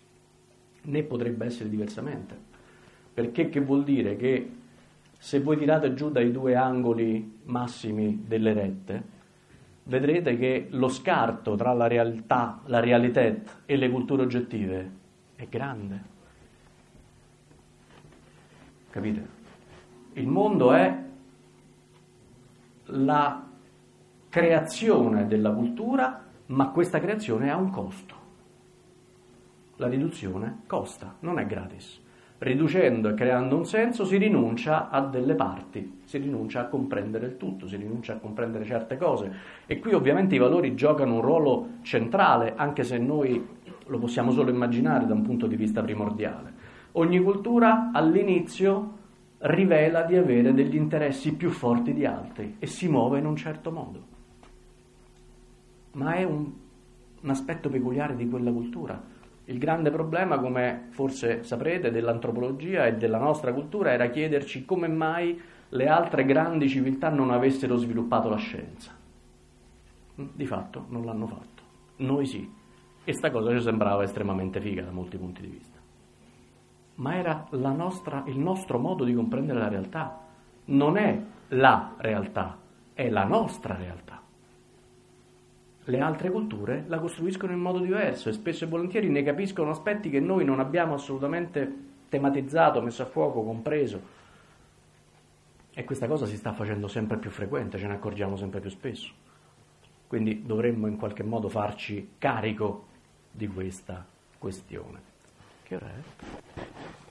né potrebbe essere diversamente. Perché che vuol dire che se voi tirate giù dai 2 angoli massimi delle rette, vedrete che lo scarto tra la realtà, la realità e le culture oggettive è grande. Capite? Il mondo è la creazione della cultura, ma questa creazione ha un costo. La riduzione costa, non è gratis. Riducendo e creando un senso si rinuncia a delle parti, si rinuncia a comprendere il tutto, si rinuncia a comprendere certe cose. E qui ovviamente i valori giocano un ruolo centrale, anche se noi lo possiamo solo immaginare da un punto di vista primordiale. Ogni cultura all'inizio rivela di avere degli interessi più forti di altri e si muove in un certo modo. Ma è un aspetto peculiare di quella cultura. Il grande problema, come forse saprete, dell'antropologia e della nostra cultura era chiederci come mai le altre grandi civiltà non avessero sviluppato la scienza. Di fatto non l'hanno fatto. Noi sì. E sta cosa ci sembrava estremamente figa da molti punti di vista. Ma era il nostro modo di comprendere la realtà. Non è la realtà, è la nostra realtà. Le altre culture la costruiscono in modo diverso e spesso e volentieri ne capiscono aspetti che noi non abbiamo assolutamente tematizzato, messo a fuoco, compreso. E questa cosa si sta facendo sempre più frequente, ce ne accorgiamo sempre più spesso. Quindi dovremmo in qualche modo farci carico di questa questione. Che ora è?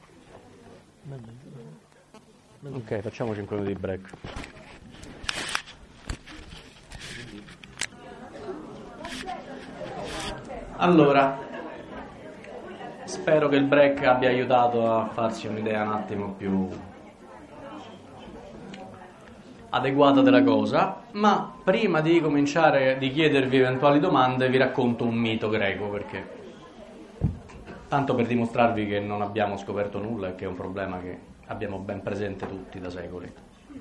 Ok, facciamo 5 minuti di break. Allora, spero che il break abbia aiutato a farsi un'idea un attimo più adeguata della cosa, ma prima di cominciare di chiedervi eventuali domande vi racconto un mito greco, perché tanto per dimostrarvi che non abbiamo scoperto nulla e che è un problema che abbiamo ben presente tutti da secoli.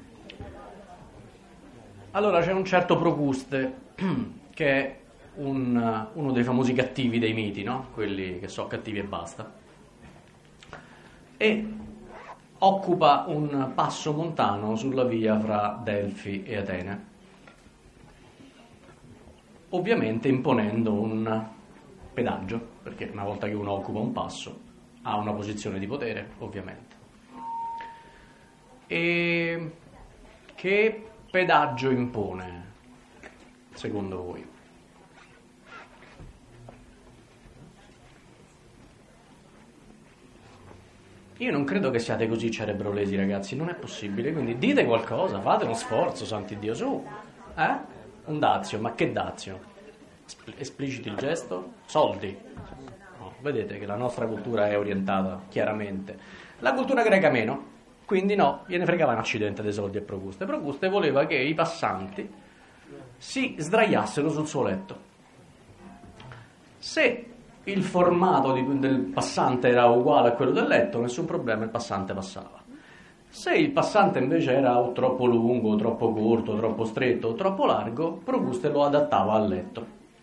Allora c'è un certo Procuste che è uno dei famosi cattivi dei miti, no? Quelli che sono cattivi e basta, e occupa un passo montano sulla via fra Delfi e Atene, ovviamente imponendo un pedaggio, perché una volta che uno occupa un passo ha una posizione di potere, ovviamente. E che pedaggio impone, secondo voi? Io non credo che siate così cerebrolesi, ragazzi, non è possibile, quindi dite qualcosa, fate uno sforzo, santi Dio, su. Un dazio, ma che dazio? Espliciti il gesto? Soldi. No, vedete che la nostra cultura è orientata chiaramente. La cultura greca meno, quindi no, gliene fregava un accidente dei soldi a Procuste. Procuste voleva che i passanti si sdraiassero sul suo letto. Se il formato del passante era uguale a quello del letto, nessun problema, il passante passava. Se il passante invece era o troppo lungo, o troppo corto, o troppo stretto, o troppo largo, Procuste lo adattava al letto,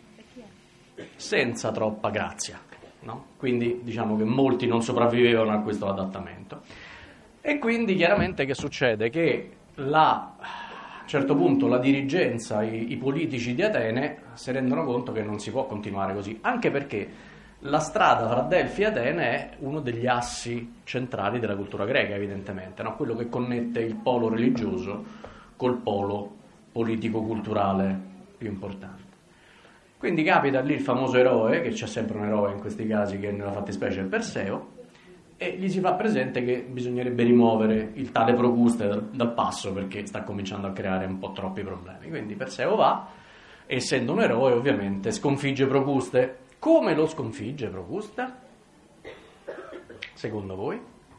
senza troppa grazia, no? Quindi diciamo che molti non sopravvivevano a questo adattamento. E quindi chiaramente che succede? Che a un certo punto la dirigenza, i politici di Atene si rendono conto che non si può continuare così, anche perché la strada tra Delfi e Atene è uno degli assi centrali della cultura greca, evidentemente, no? Quello che connette il polo religioso col polo politico-culturale più importante. Quindi capita lì il famoso eroe, che c'è sempre un eroe in questi casi, che nella fattispecie è Perseo, e gli si fa presente che bisognerebbe rimuovere il tale Procuste dal passo perché sta cominciando a creare un po' troppi problemi. Quindi Perseo va, essendo un eroe ovviamente, sconfigge Procuste. Come lo sconfigge Procuste? Secondo voi?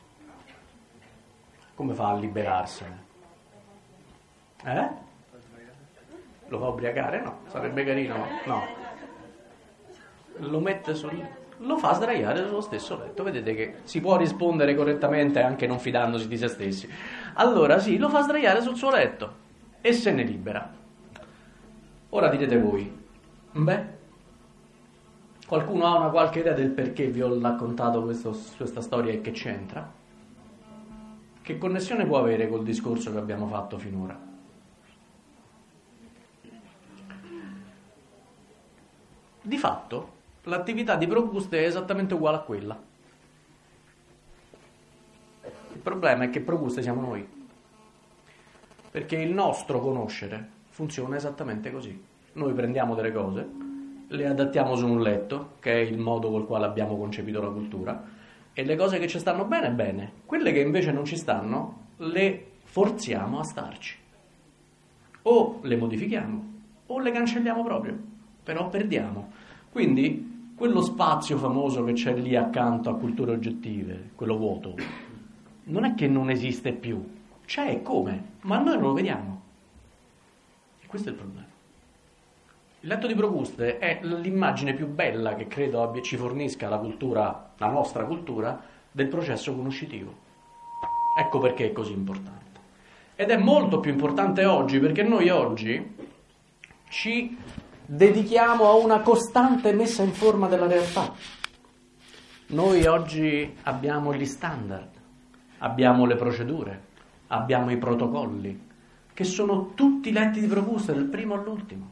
Come fa a liberarsene? Lo fa ubriacare? No. Sarebbe carino? No. Lo fa sdraiare sullo stesso letto. Vedete che si può rispondere correttamente anche non fidandosi di se stessi. Allora sì, lo fa sdraiare sul suo letto e se ne libera. Ora direte voi, qualcuno ha una qualche idea del perché vi ho raccontato questa storia e che c'entra? Che connessione può avere col discorso che abbiamo fatto finora? Di fatto, l'attività di Procuste è esattamente uguale a quella. Il problema è che Procuste siamo noi. Perché il nostro conoscere funziona esattamente così. Noi prendiamo delle cose, le adattiamo su un letto, che è il modo col quale abbiamo concepito la cultura, e le cose che ci stanno bene, bene. Quelle che invece non ci stanno, le forziamo a starci. O le modifichiamo, o le cancelliamo proprio, però perdiamo. Quindi quello spazio famoso che c'è lì accanto a culture oggettive, quello vuoto, non è che non esiste più, c'è e come, ma noi non lo vediamo. E questo è il problema. Il letto di Procuste è l'immagine più bella che credo ci fornisca la nostra cultura, del processo conoscitivo. Ecco perché è così importante. Ed è molto più importante oggi, perché noi oggi ci dedichiamo a una costante messa in forma della realtà. Noi oggi abbiamo gli standard, abbiamo le procedure, abbiamo i protocolli, che sono tutti letti di Procuste, dal primo all'ultimo.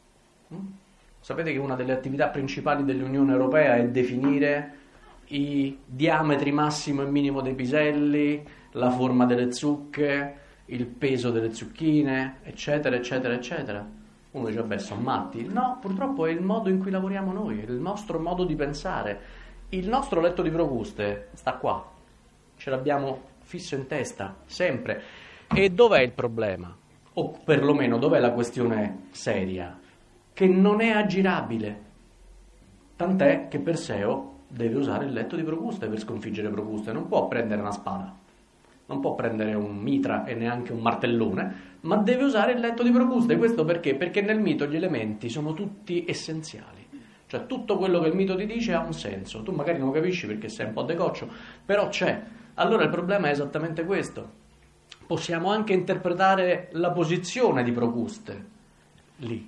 Sapete che una delle attività principali dell'Unione Europea è definire i diametri massimo e minimo dei piselli, la forma delle zucche, il peso delle zucchine, eccetera, eccetera, eccetera. Uno dice, vabbè, sono matti. No, purtroppo è il modo in cui lavoriamo noi, è il nostro modo di pensare. Il nostro letto di Procuste sta qua, ce l'abbiamo fisso in testa, sempre. E dov'è il problema? O perlomeno dov'è la questione seria? Che non è aggirabile. Tant'è che Perseo deve usare il letto di Procuste per sconfiggere Procuste. Non può prendere una spada, non può prendere un mitra e neanche un martellone, ma deve usare il letto di Procuste. Questo perché? Perché nel mito gli elementi sono tutti essenziali. Cioè tutto quello che il mito ti dice ha un senso. Tu magari non lo capisci perché sei un po' decoccio, però c'è. Allora il problema è esattamente questo. Possiamo anche interpretare la posizione di Procuste lì.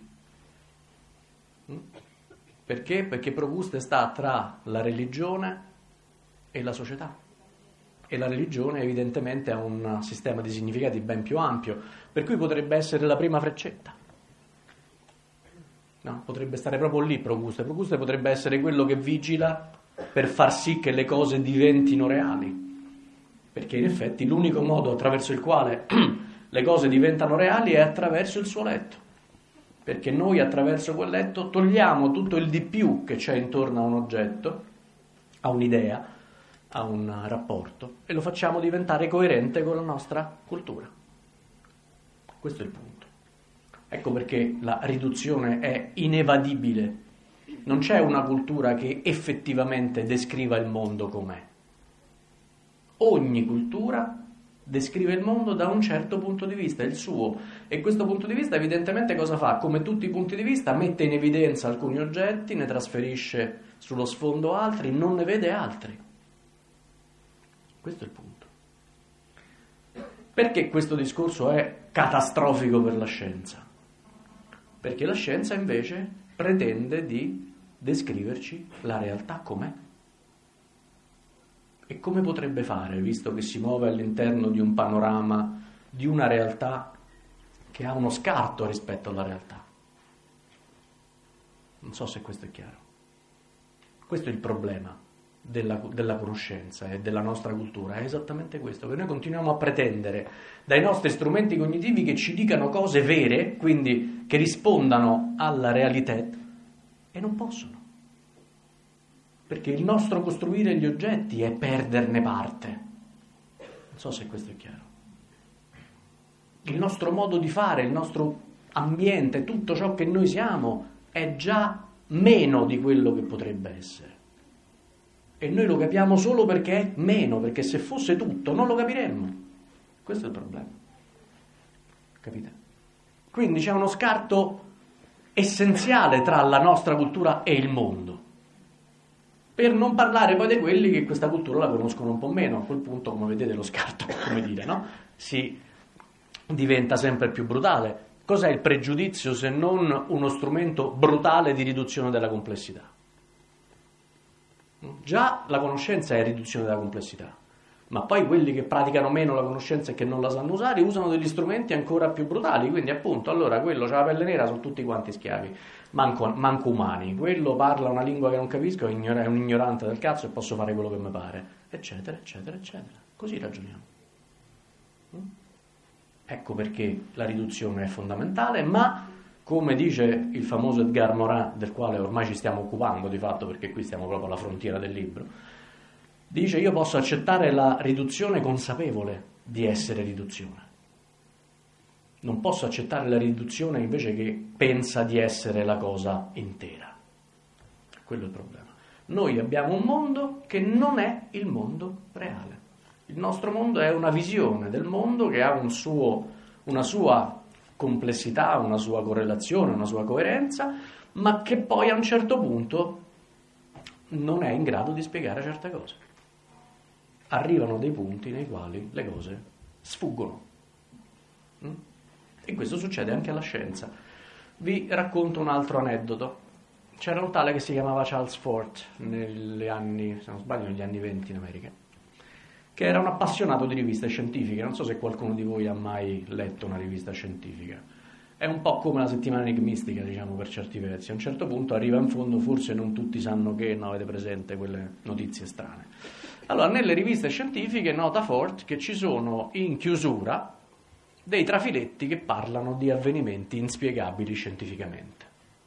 Perché? Perché Procuste sta tra la religione e la società. E la religione evidentemente ha un sistema di significati ben più ampio, per cui potrebbe essere la prima freccetta. No? Potrebbe stare proprio lì Procuste. Procuste potrebbe essere quello che vigila per far sì che le cose diventino reali. Perché in effetti l'unico modo attraverso il quale le cose diventano reali è attraverso il suo letto. Perché noi attraverso quel letto togliamo tutto il di più che c'è intorno a un oggetto, a un'idea, a un rapporto e lo facciamo diventare coerente con la nostra cultura. Questo è il punto. Ecco perché la riduzione è inevadibile. Non c'è una cultura che effettivamente descriva il mondo com'è. Ogni cultura descrive il mondo da un certo punto di vista, il suo, e questo punto di vista evidentemente cosa fa? Come tutti i punti di vista mette in evidenza alcuni oggetti, ne trasferisce sullo sfondo altri, non ne vede altri. Questo è il punto. Perché questo discorso è catastrofico per la scienza? Perché la scienza invece pretende di descriverci la realtà com'è. E come potrebbe fare, visto che si muove all'interno di un panorama, di una realtà che ha uno scarto rispetto alla realtà? Non so se questo è chiaro. Questo è il problema della conoscenza e della nostra cultura, è esattamente questo, che noi continuiamo a pretendere dai nostri strumenti cognitivi che ci dicano cose vere, quindi che rispondano alla realità, e non possono. Perché il nostro costruire gli oggetti è perderne parte. Non so se questo è chiaro. Il nostro modo di fare, il nostro ambiente, tutto ciò che noi siamo è già meno di quello che potrebbe essere. E noi lo capiamo solo perché è meno, perché se fosse tutto non lo capiremmo. Questo è il problema. Capite? Quindi c'è uno scarto essenziale tra la nostra cultura e il mondo. Per non parlare poi di quelli che questa cultura la conoscono un po' meno. A quel punto, come vedete, lo scarto, come dire, no? Si diventa sempre più brutale. Cos'è il pregiudizio se non uno strumento brutale di riduzione della complessità? Già la conoscenza è riduzione della complessità, ma poi quelli che praticano meno la conoscenza e che non la sanno usare usano degli strumenti ancora più brutali, quindi appunto allora quello c'ha la pelle nera, sono tutti quanti schiavi, manco umani, quello parla una lingua che non capisco, è un ignorante del cazzo e posso fare quello che mi pare, eccetera, eccetera, eccetera. Così ragioniamo. Ecco perché la riduzione è fondamentale, ma come dice il famoso Edgar Morin, del quale ormai ci stiamo occupando di fatto perché qui stiamo proprio alla frontiera del libro, dice: io posso accettare la riduzione consapevole di essere riduzione, non posso accettare la riduzione invece che pensa di essere la cosa intera. Quello è il problema. Noi abbiamo un mondo che non è il mondo reale. Il nostro mondo è una visione del mondo che ha una sua complessità, una sua correlazione, una sua coerenza, ma che poi a un certo punto non è in grado di spiegare certe cose. Arrivano dei punti nei quali le cose sfuggono. E questo succede anche alla scienza. Vi racconto un altro aneddoto. C'era un tale che si chiamava Charles Fort negli anni, se non sbaglio, negli anni 20 in America, che era un appassionato di riviste scientifiche. Non so se qualcuno di voi ha mai letto una rivista scientifica. È un po' come la settimana enigmistica, diciamo, per certi versi. A un certo punto arriva in fondo, forse non tutti sanno che, no, avete presente quelle notizie strane. Allora, nelle riviste scientifiche nota Fort che ci sono in chiusura dei trafiletti che parlano di avvenimenti inspiegabili scientificamente.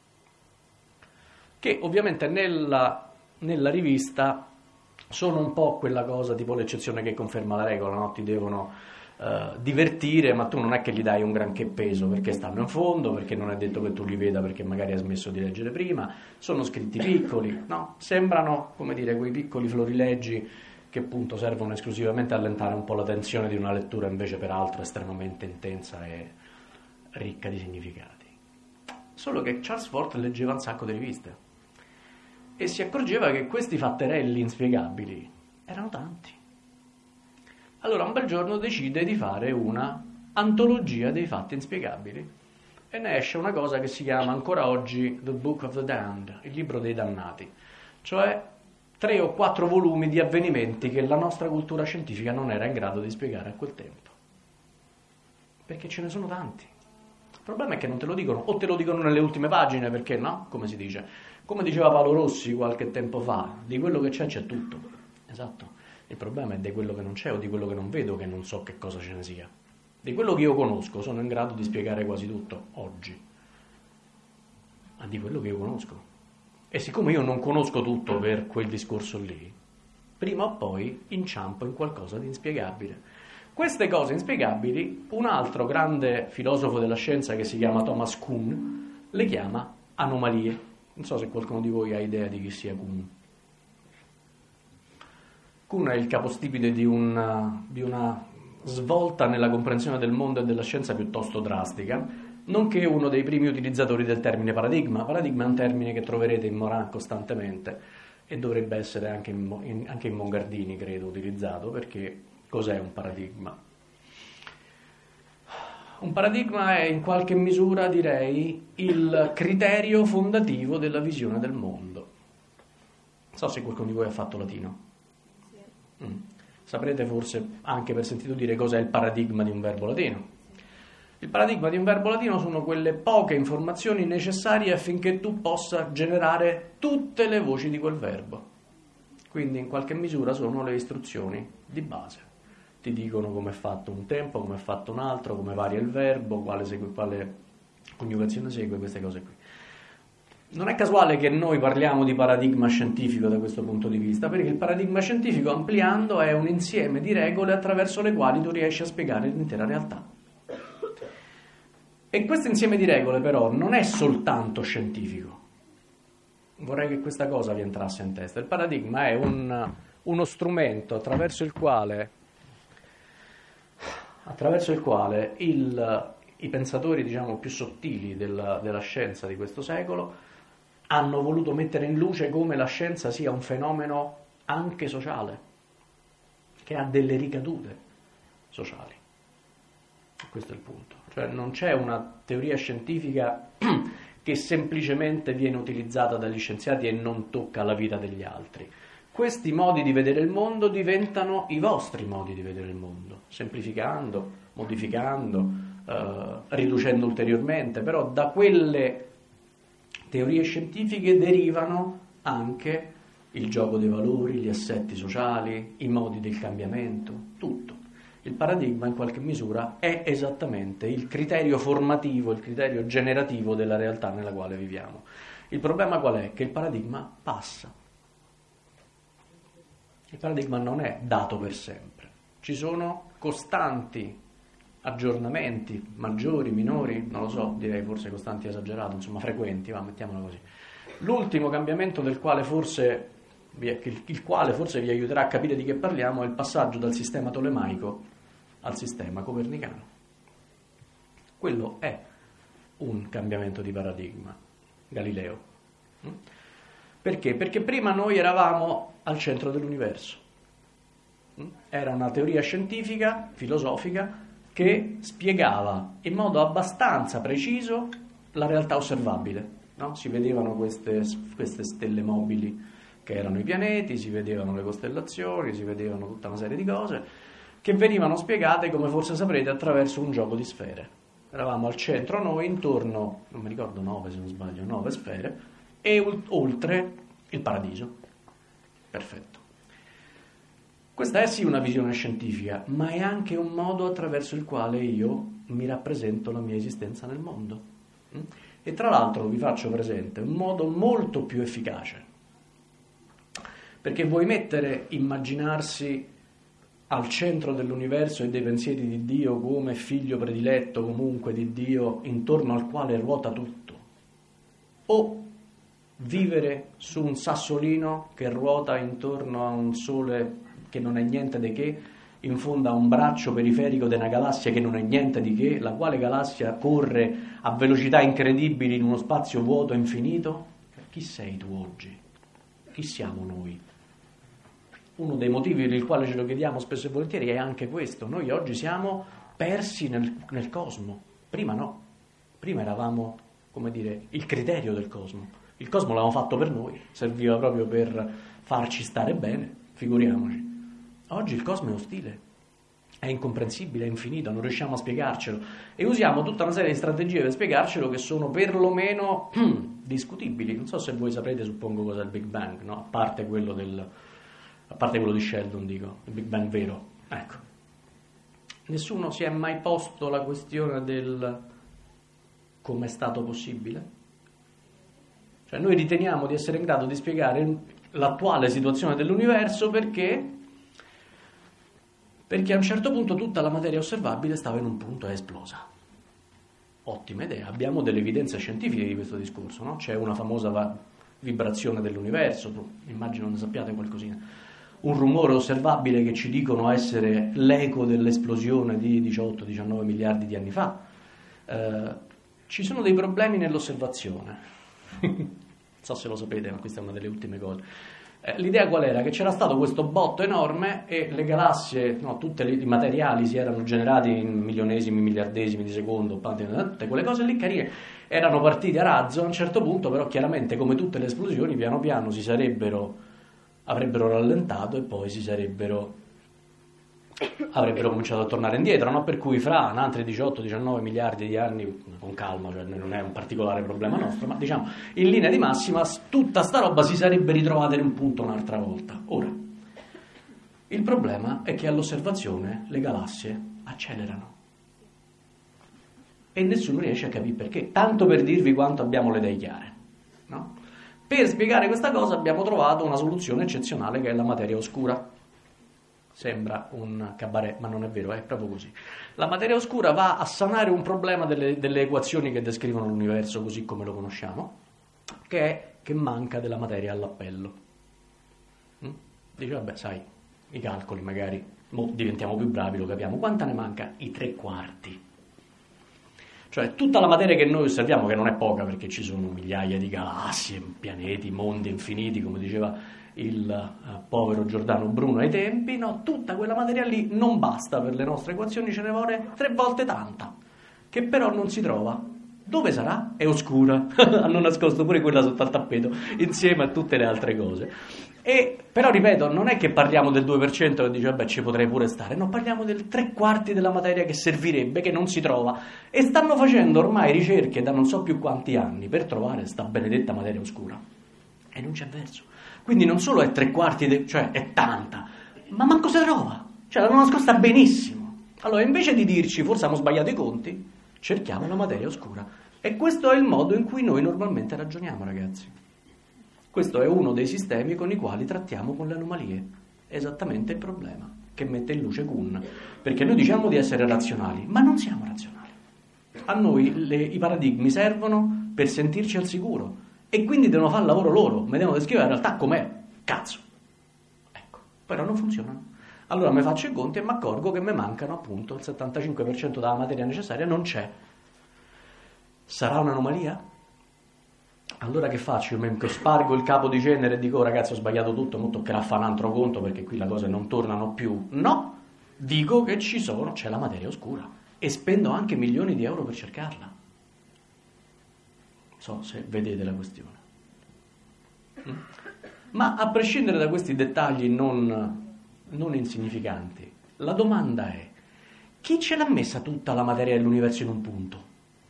Che ovviamente nella rivista sono un po' quella cosa tipo l'eccezione che conferma la regola, no? Ti devono divertire, ma tu non è che gli dai un granché peso perché stanno in fondo, perché non è detto che tu li veda perché magari hai smesso di leggere prima, sono scritti piccoli, no? Sembrano, come dire, quei piccoli florilegi che appunto servono esclusivamente a allentare un po' la tensione di una lettura invece peraltro estremamente intensa e ricca di significati. Solo che Charles Fort leggeva un sacco di riviste e si accorgeva che questi fatterelli inspiegabili erano tanti. Allora un bel giorno decide di fare una antologia dei fatti inspiegabili e ne esce una cosa che si chiama ancora oggi The Book of the Damned, il libro dei dannati, cioè 3 o 4 volumi di avvenimenti che la nostra cultura scientifica non era in grado di spiegare a quel tempo, perché ce ne sono tanti. Il problema è che non te lo dicono, o te lo dicono nelle ultime pagine, perché no? Come si dice? Come diceva Paolo Rossi qualche tempo fa, di quello che c'è tutto. Esatto. Il problema è di quello che non c'è o di quello che non vedo, che non so che cosa ce ne sia. Di quello che io conosco sono in grado di spiegare quasi tutto oggi, di quello che io conosco. E siccome io non conosco tutto per quel discorso lì, prima o poi inciampo in qualcosa di inspiegabile. Queste cose inspiegabili, un altro grande filosofo della scienza che si chiama Thomas Kuhn le chiama anomalie. Non so se qualcuno di voi ha idea di chi sia Kuhn. Kuhn è il capostipite di una svolta nella comprensione del mondo e della scienza piuttosto drastica, nonché uno dei primi utilizzatori del termine paradigma. Paradigma è un termine che troverete in Morin costantemente e dovrebbe essere anche in Mongardini, credo, utilizzato, perché cos'è un paradigma? Un paradigma è in qualche misura, direi, il criterio fondativo della visione del mondo. Non so se qualcuno di voi ha fatto latino. Sì. Saprete forse anche per sentito dire cos'è il paradigma di un verbo latino. Il paradigma di un verbo latino sono quelle poche informazioni necessarie affinché tu possa generare tutte le voci di quel verbo. Quindi in qualche misura sono le istruzioni di base. Ti dicono come è fatto un tempo, come è fatto un altro, come varia il verbo, quale coniugazione segue, queste cose qui. Non è casuale che noi parliamo di paradigma scientifico da questo punto di vista, perché il paradigma scientifico, ampliando, è un insieme di regole attraverso le quali tu riesci a spiegare l'intera realtà. E questo insieme di regole però non è soltanto scientifico. Vorrei che questa cosa vi entrasse in testa. Il paradigma è uno strumento attraverso il quale i pensatori, diciamo, più sottili della scienza di questo secolo hanno voluto mettere in luce come la scienza sia un fenomeno anche sociale, che ha delle ricadute sociali. Questo è il punto. Cioè non c'è una teoria scientifica che semplicemente viene utilizzata dagli scienziati e non tocca la vita degli altri. Questi modi di vedere il mondo diventano i vostri modi di vedere il mondo, semplificando, modificando, riducendo ulteriormente, però da quelle teorie scientifiche derivano anche il gioco dei valori, gli assetti sociali, i modi del cambiamento, tutto. Il paradigma in qualche misura è esattamente il criterio formativo, il criterio generativo della realtà nella quale viviamo. Il problema qual è? Che il paradigma passa. Il paradigma non è dato per sempre. Ci sono costanti aggiornamenti, maggiori, minori, non lo so, direi forse costanti esagerato, insomma frequenti, mettiamolo così. L'ultimo cambiamento del quale il quale forse vi aiuterà a capire di che parliamo è il passaggio dal sistema tolemaico al sistema copernicano. Quello è un cambiamento di paradigma, Galileo. Perché? Perché prima noi eravamo al centro dell'universo. Era una teoria scientifica, filosofica, che spiegava in modo abbastanza preciso la realtà osservabile. No? Si vedevano queste stelle mobili che erano i pianeti, si vedevano le costellazioni, si vedevano tutta una serie di cose che venivano spiegate, come forse saprete, attraverso un gioco di sfere. Eravamo al centro noi, intorno, non mi ricordo 9 se non sbaglio, 9 sfere, e oltre il paradiso. Perfetto. Questa è sì una visione scientifica, ma è anche un modo attraverso il quale io mi rappresento la mia esistenza nel mondo. E tra l'altro vi faccio presente un modo molto più efficace, perché vuoi immaginarsi al centro dell'universo e dei pensieri di Dio come figlio prediletto comunque di Dio intorno al quale ruota tutto, o vivere su un sassolino che ruota intorno a un sole che non è niente di che, in fondo a un braccio periferico di una galassia che non è niente di che, la quale galassia corre a velocità incredibili in uno spazio vuoto e infinito. Chi sei tu oggi? Chi siamo noi? Uno dei motivi per il quale ce lo chiediamo spesso e volentieri è anche questo. Noi oggi siamo persi nel cosmo. Prima no. Prima eravamo, come dire, il criterio del cosmo. Il cosmo l'avevamo fatto per noi, serviva proprio per farci stare bene, figuriamoci. Oggi il cosmo è ostile, è incomprensibile, è infinito, non riusciamo a spiegarcelo e usiamo tutta una serie di strategie per spiegarcelo che sono perlomeno discutibili. Non so se voi saprete, suppongo, cos'è il Big Bang, no? A parte quello di Sheldon, dico, il Big Bang vero. Ecco. Nessuno si è mai posto la questione del come è stato possibile? Cioè noi riteniamo di essere in grado di spiegare l'attuale situazione dell'universo perché a un certo punto tutta la materia osservabile stava in un punto e è esplosa. Ottima idea, abbiamo delle evidenze scientifiche di questo discorso, no? C'è una famosa vibrazione dell'universo, immagino ne sappiate qualcosina, un rumore osservabile che ci dicono essere l'eco dell'esplosione di 18-19 miliardi di anni fa. Ci sono dei problemi nell'osservazione, non so se lo sapete, ma questa è una delle ultime cose. L'idea qual era? Che c'era stato questo botto enorme e le galassie, no, tutti i materiali si erano generati in milionesimi, miliardesimi di secondo, tutte quelle cose lì carine, erano partite a razzo a un certo punto, però chiaramente come tutte le esplosioni piano piano avrebbero rallentato e poi avrebbero cominciato a tornare indietro, no? Per cui fra altri 18-19 miliardi di anni, con calma, cioè non è un particolare problema nostro, ma diciamo in linea di massima tutta sta roba si sarebbe ritrovata in un punto un'altra volta. Ora, il problema è che all'osservazione le galassie accelerano e nessuno riesce a capire perché, tanto per dirvi quanto abbiamo le idee chiare, no? Per spiegare questa cosa abbiamo trovato una soluzione eccezionale che è la materia oscura. Sembra un cabaret, ma non è vero, è proprio così. La materia oscura va a sanare un problema delle equazioni che descrivono l'universo così come lo conosciamo, che è che manca della materia all'appello. Dice, vabbè, sai, i calcoli magari, diventiamo più bravi, lo capiamo. Quanta ne manca? I 3/4. Cioè tutta la materia che noi osserviamo, che non è poca perché ci sono migliaia di galassie, pianeti, mondi infiniti, come diceva il povero Giordano Bruno ai tempi, no? Tutta quella materia lì non basta per le nostre equazioni, ce ne vuole 3 volte tanta, che però non si trova. Dove sarà? È oscura. Hanno nascosto pure quella sotto al tappeto, insieme a tutte le altre cose. Però ripeto, non è che parliamo del 2% che dice vabbè ci potrei pure stare, no, parliamo del 3/4 della materia che servirebbe, che non si trova, e stanno facendo ormai ricerche da non so più quanti anni per trovare sta benedetta materia oscura e non c'è verso. Quindi non solo è 3/4, cioè è tanta, ma manco si trova, cioè l'hanno nascosta benissimo. Allora invece di dirci forse abbiamo sbagliato i conti, cerchiamo la materia oscura, e questo è il modo in cui noi normalmente ragioniamo, ragazzi. Questo è uno dei sistemi con i quali trattiamo con le anomalie. È esattamente il problema che mette in luce Kuhn. Perché noi diciamo di essere razionali, ma non siamo razionali. A noi i paradigmi servono per sentirci al sicuro e quindi devono fare il lavoro loro, mi devono descrivere la realtà com'è. Cazzo. Ecco, però non funzionano. Allora mi faccio i conti e mi accorgo che mi mancano appunto il 75% della materia necessaria, non c'è. Sarà un'anomalia? Allora che faccio? Io mi spargo il capo di cenere e dico oh, ragazzi ho sbagliato tutto, mo toccherà fare un altro conto perché qui le cose non tornano più. No, dico che c'è la materia oscura e spendo anche milioni di euro per cercarla. Non so se vedete la questione. Ma a prescindere da questi dettagli non insignificanti, la domanda è: chi ce l'ha messa tutta la materia dell'universo in un punto?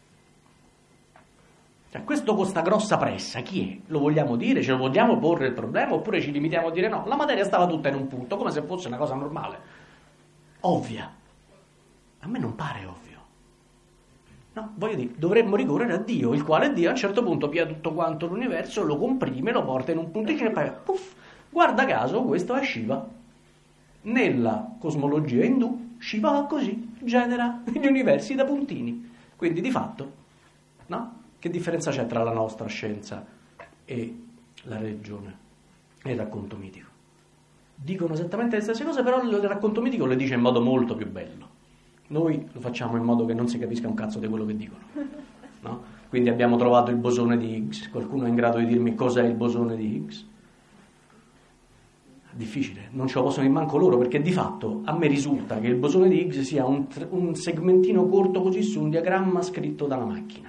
Cioè, questo con sta grossa pressa, chi è? Lo vogliamo dire? Ce lo vogliamo porre il problema? Oppure ci limitiamo a dire no, la materia stava tutta in un punto, come se fosse una cosa normale, ovvia. A me non pare ovvio. No, voglio dire, dovremmo ricorrere a Dio, il quale Dio a un certo punto pia tutto quanto l'universo, lo comprime, lo porta in un punticino e poi, puff, guarda caso, questo è Shiva. Nella cosmologia indù, Shiva va così, genera gli universi da puntini. Quindi di fatto, no? Che differenza c'è tra la nostra scienza e la religione e il racconto mitico? Dicono esattamente le stesse cose, però il racconto mitico le dice in modo molto più bello. Noi lo facciamo in modo che non si capisca un cazzo di quello che dicono, no? Quindi abbiamo trovato il bosone di Higgs. Qualcuno è in grado di dirmi cos'è il bosone di Higgs? Difficile, non ce lo possono dire manco loro, perché di fatto a me risulta che il bosone di Higgs sia un segmentino corto così su un diagramma scritto da una macchina.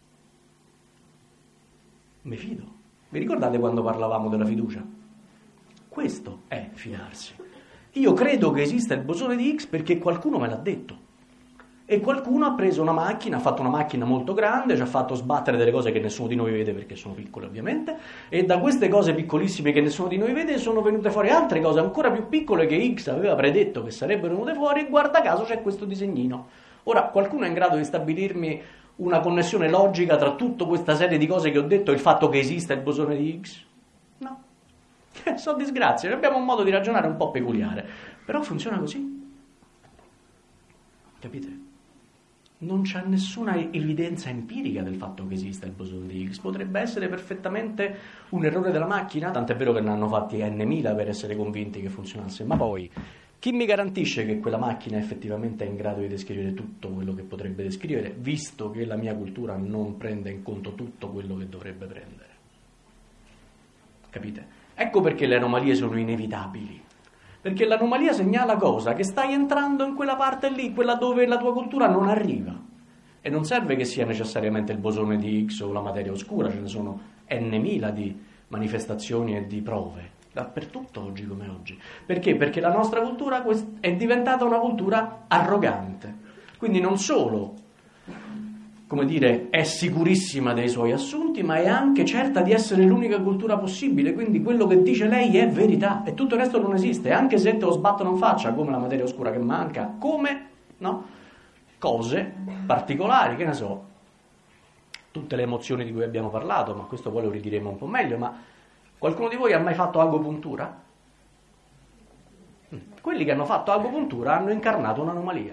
Mi fido. Vi ricordate quando parlavamo della fiducia? Questo è fidarsi. Io credo che esista il bosone di Higgs perché qualcuno me l'ha detto. E qualcuno ha preso una macchina, ha fatto una macchina molto grande, ci ha fatto sbattere delle cose che nessuno di noi vede perché sono piccole ovviamente, e da queste cose piccolissime che nessuno di noi vede sono venute fuori altre cose ancora più piccole che Higgs aveva predetto che sarebbero venute fuori, e guarda caso c'è questo disegnino. Ora, qualcuno è in grado di stabilirmi una connessione logica tra tutta questa serie di cose che ho detto e il fatto che esista il bosone di Higgs? No. Sono disgrazie, abbiamo un modo di ragionare un po' peculiare, però funziona così. Capite? Non c'è nessuna evidenza empirica del fatto che esista il bosone di Higgs. Potrebbe essere perfettamente un errore della macchina, tant'è vero che ne hanno fatti n.000 per essere convinti che funzionasse, ma poi chi mi garantisce che quella macchina effettivamente è in grado di descrivere tutto quello che potrebbe descrivere, visto che la mia cultura non prende in conto tutto quello che dovrebbe prendere? Capite? Ecco perché le anomalie sono inevitabili. Perché l'anomalia segnala cosa? Che stai entrando in quella parte lì, quella dove la tua cultura non arriva. E non serve che sia necessariamente il bosone di Higgs o la materia oscura, ce ne sono n.000 di manifestazioni e di prove, dappertutto oggi come oggi. Perché? Perché la nostra cultura è diventata una cultura arrogante. Quindi non solo, come dire, è sicurissima dei suoi assunti, ma è anche certa di essere l'unica cultura possibile, quindi quello che dice lei è verità e tutto il resto non esiste, anche se te lo sbattono in faccia, come la materia oscura che manca, come, no? Cose particolari, che ne so, tutte le emozioni di cui abbiamo parlato, ma questo poi lo ridiremo un po' meglio, ma qualcuno di voi ha mai fatto agopuntura? Quelli che hanno fatto agopuntura hanno incarnato un'anomalia.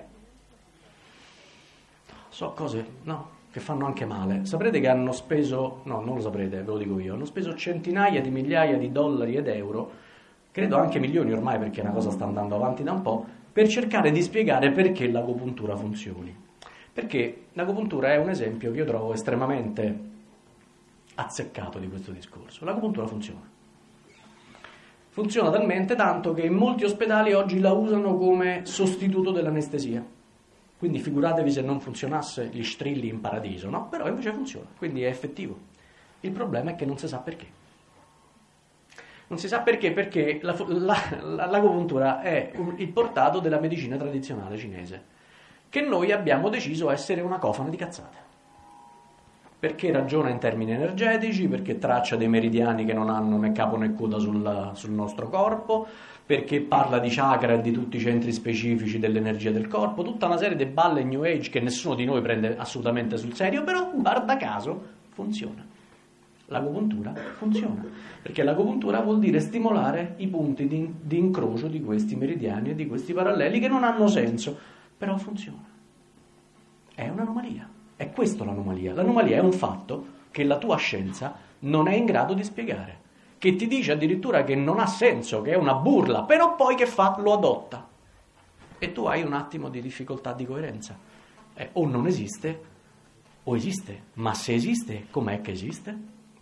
So cose, no, che fanno anche male. Saprete che hanno speso, no, non lo saprete, ve lo dico io, hanno speso centinaia di migliaia di dollari ed euro, credo anche milioni ormai perché una cosa sta andando avanti da un po', per cercare di spiegare perché l'agopuntura funzioni. Perché l'agopuntura è un esempio che io trovo estremamente azzeccato di questo discorso. L'agopuntura funziona. Funziona talmente tanto che in molti ospedali oggi la usano come sostituto dell'anestesia. Quindi figuratevi se non funzionasse gli strilli in paradiso, no? Però invece funziona, quindi è effettivo. Il problema è che non si sa perché. Non si sa perché l'agopuntura è il portato della medicina tradizionale cinese, che noi abbiamo deciso essere una cofana di cazzate. Perché ragiona in termini energetici, perché traccia dei meridiani che non hanno né capo né coda sul nostro corpo, perché parla di chakra e di tutti i centri specifici dell'energia del corpo, tutta una serie di balle New Age che nessuno di noi prende assolutamente sul serio, però guarda caso funziona. L'agopuntura funziona, perché l'agopuntura vuol dire stimolare i punti di incrocio di questi meridiani e di questi paralleli che non hanno senso, però funziona. È un'anomalia, è questa l'anomalia. L'anomalia è un fatto che la tua scienza non è in grado di spiegare, che ti dice addirittura che non ha senso, che è una burla, però poi che fa? Lo adotta. E tu hai un attimo di difficoltà di coerenza. O non esiste, o esiste. Ma se esiste, com'è che esiste?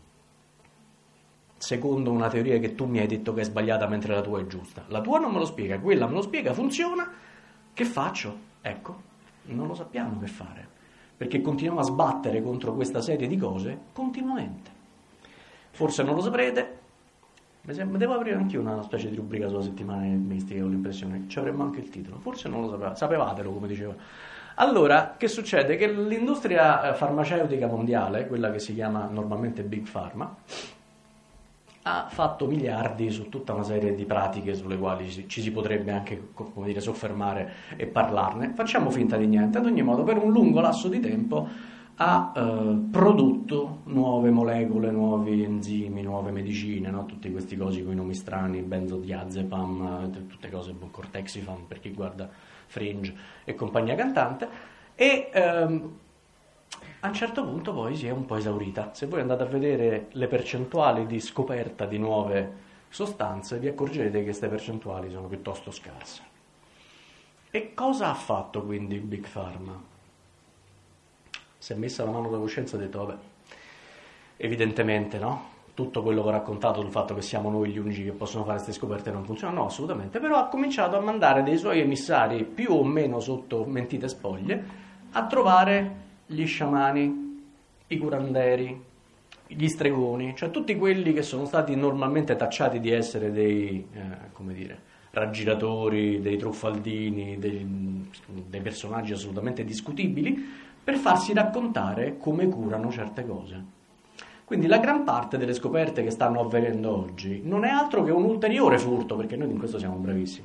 Secondo una teoria che tu mi hai detto che è sbagliata mentre la tua è giusta. La tua non me lo spiega, quella me lo spiega, funziona. Che faccio? Ecco, non lo sappiamo che fare. Perché continuiamo a sbattere contro questa serie di cose continuamente. Forse non lo saprete. Devo aprire anche io una specie di rubrica sulla settimana mistica, ho l'impressione che ci avremmo anche il titolo, forse non lo sapevatelo come diceva. Allora, che succede? Che l'industria farmaceutica mondiale, quella che si chiama normalmente Big Pharma, ha fatto miliardi su tutta una serie di pratiche sulle quali ci si potrebbe anche, come dire, soffermare e parlarne. Facciamo finta di niente. Ad ogni modo, per un lungo lasso di tempo ha prodotto nuove molecole, nuovi enzimi, nuove medicine, no? Tutti questi cosi con i nomi strani, benzodiazepam, tutte cose, cortexifam per chi guarda Fringe e compagnia cantante, e a un certo punto poi si è un po' esaurita. Se voi andate a vedere le percentuali di scoperta di nuove sostanze, vi accorgerete che queste percentuali sono piuttosto scarse. E cosa ha fatto quindi Big Pharma? Si è messa la mano sulla coscienza e ha detto vabbè, evidentemente no, tutto quello che ho raccontato sul fatto che siamo noi gli unici che possono fare queste scoperte non funziona, no, assolutamente, però ha cominciato a mandare dei suoi emissari più o meno sotto mentite spoglie a trovare gli sciamani, i curanderi, gli stregoni, cioè tutti quelli che sono stati normalmente tacciati di essere dei, come dire, raggiratori, dei truffaldini, dei personaggi assolutamente discutibili, per farsi raccontare come curano certe cose. Quindi la gran parte delle scoperte che stanno avvenendo oggi non è altro che un ulteriore furto, perché noi in questo siamo bravissimi,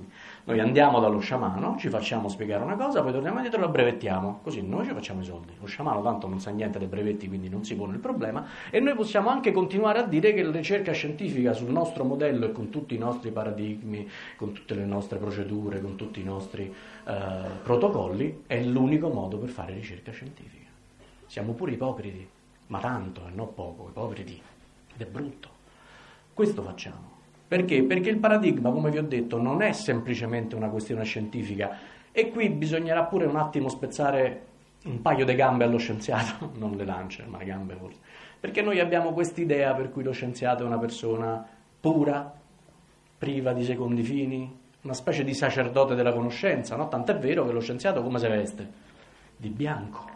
Noi andiamo dallo sciamano, ci facciamo spiegare una cosa, poi torniamo indietro e la brevettiamo, così noi ci facciamo i soldi. Lo sciamano tanto non sa niente dei brevetti, quindi non si pone il problema, e noi possiamo anche continuare a dire che la ricerca scientifica sul nostro modello e con tutti i nostri paradigmi, con tutte le nostre procedure, con tutti i nostri protocolli, è l'unico modo per fare ricerca scientifica. Siamo pure ipocriti, ma tanto e non poco, ipocriti, ed è brutto. Questo facciamo. Perché? Perché il paradigma, come vi ho detto, non è semplicemente una questione scientifica, e qui bisognerà pure un attimo spezzare un paio di gambe allo scienziato, non le lance, ma le gambe forse, perché noi abbiamo quest'idea per cui lo scienziato è una persona pura, priva di secondi fini, una specie di sacerdote della conoscenza, no? Tant'è vero che lo scienziato come si veste? Di bianco.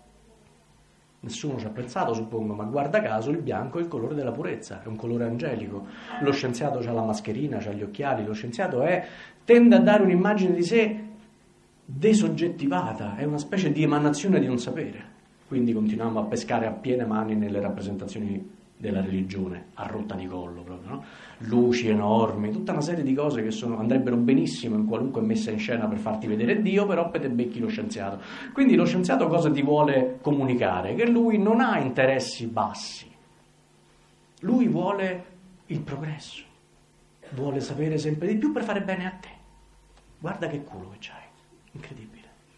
Nessuno ci ha pensato, suppongo, ma guarda caso il bianco è il colore della purezza, è un colore angelico. Lo scienziato ha la mascherina, ha gli occhiali, lo scienziato tende a dare un'immagine di sé desoggettivata, è una specie di emanazione di un sapere. Quindi continuiamo a pescare a piene mani nelle rappresentazioni della religione, a rotta di collo proprio, no? Luci enormi, tutta una serie di cose che andrebbero benissimo in qualunque messa in scena per farti vedere Dio, però poi te becchi lo scienziato. Quindi lo scienziato cosa ti vuole comunicare? Che lui non ha interessi bassi, lui vuole il progresso, vuole sapere sempre di più per fare bene a te. Guarda che culo che c'hai, incredibile.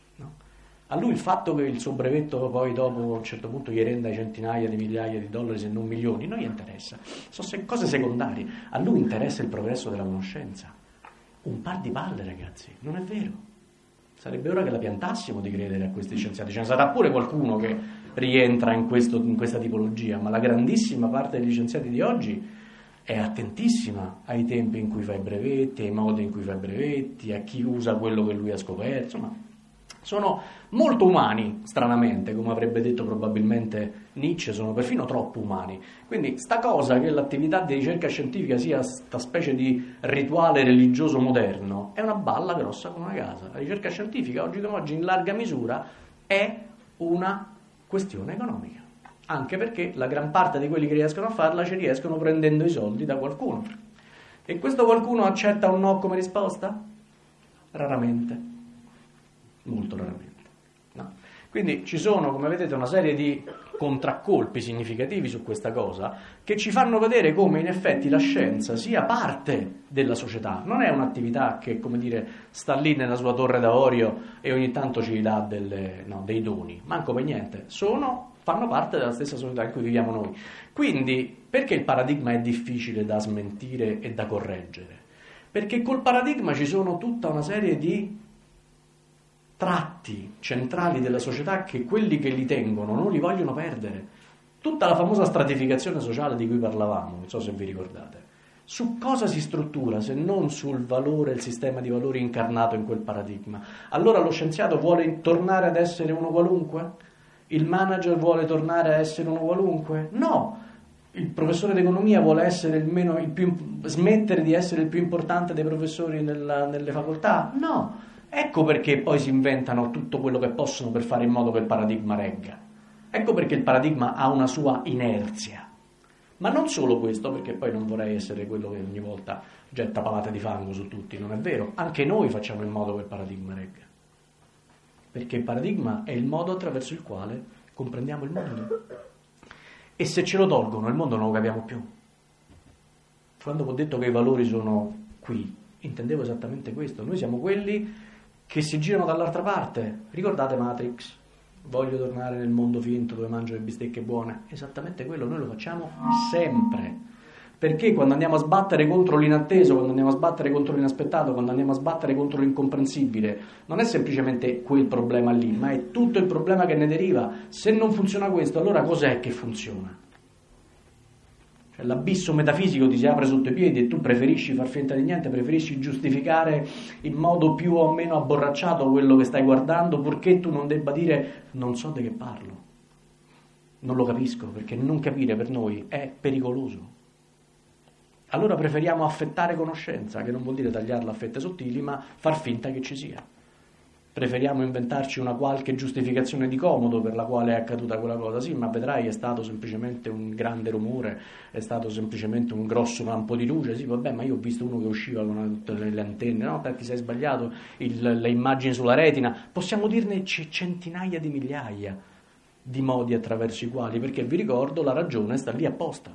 A lui il fatto che il suo brevetto poi dopo a un certo punto gli renda centinaia di migliaia di dollari se non milioni, non gli interessa, sono cose secondarie. A lui interessa il progresso della conoscenza. Un par di palle, ragazzi, non è vero. Sarebbe ora che la piantassimo di credere a questi scienziati. Ce ne sarà pure qualcuno che rientra in questa tipologia, ma la grandissima parte degli scienziati di oggi è attentissima ai tempi in cui fa i brevetti, ai modi in cui fa i brevetti, a chi usa quello che lui ha scoperto, insomma. Sono molto umani, stranamente, come avrebbe detto probabilmente Nietzsche, sono perfino troppo umani. Quindi sta cosa che l'attività di ricerca scientifica sia sta specie di rituale religioso moderno è una balla grossa come una casa. La ricerca scientifica oggi come oggi in larga misura è una questione economica, anche perché la gran parte di quelli che riescono a farla ci riescono prendendo i soldi da qualcuno. E questo qualcuno accetta un no come risposta? Raramente. Molto raramente, no? Quindi ci sono, come vedete, una serie di contraccolpi significativi su questa cosa che ci fanno vedere come in effetti la scienza sia parte della società, non è un'attività che, come dire, sta lì nella sua torre d'avorio e ogni tanto ci dà dei doni, manco per niente, fanno parte della stessa società in cui viviamo noi. Quindi perché il paradigma è difficile da smentire e da correggere? Perché col paradigma ci sono tutta una serie di tratti centrali della società che quelli che li tengono non li vogliono perdere. Tutta la famosa stratificazione sociale di cui parlavamo, non so se vi ricordate, su cosa si struttura se non sul valore, il sistema di valori incarnato in quel paradigma? Allora lo scienziato vuole tornare ad essere uno qualunque? Il manager vuole tornare a essere uno qualunque? No! Il professore d'economia vuole essere smettere di essere il più importante dei professori nelle facoltà? No! Ecco perché poi si inventano tutto quello che possono per fare in modo che il paradigma regga. Ecco perché il paradigma ha una sua inerzia. Ma non solo questo, perché poi non vorrei essere quello che ogni volta getta palate di fango su tutti, non è vero. Anche noi facciamo in modo che il paradigma regga. Perché il paradigma è il modo attraverso il quale comprendiamo il mondo. E se ce lo tolgono, il mondo non lo capiamo più. Quando ho detto che i valori sono qui, intendevo esattamente questo. Noi siamo quelli che si girano dall'altra parte. Ricordate Matrix? Voglio tornare nel mondo finto dove mangio le bistecche buone. Esattamente quello, noi lo facciamo sempre. Perché quando andiamo a sbattere contro l'inatteso, quando andiamo a sbattere contro l'inaspettato, quando andiamo a sbattere contro l'incomprensibile, non è semplicemente quel problema lì, ma è tutto il problema che ne deriva. Se non funziona questo, allora cos'è che funziona? Cioè, l'abisso metafisico ti si apre sotto i piedi e tu preferisci far finta di niente, preferisci giustificare in modo più o meno abborracciato quello che stai guardando, purché tu non debba dire non so di che parlo, non lo capisco, perché non capire per noi è pericoloso. Allora preferiamo affettare conoscenza, che non vuol dire tagliarla a fette sottili, ma far finta che ci sia. Preferiamo inventarci una qualche giustificazione di comodo per la quale è accaduta quella cosa. Sì, ma vedrai, è stato semplicemente un grande rumore, è stato semplicemente un grosso campo di luce. Sì, vabbè, ma io ho visto uno che usciva con tutte le antenne. No, ti sei sbagliato, le immagini sulla retina. Possiamo dirne centinaia di migliaia di modi attraverso i quali, perché vi ricordo, la ragione sta lì apposta.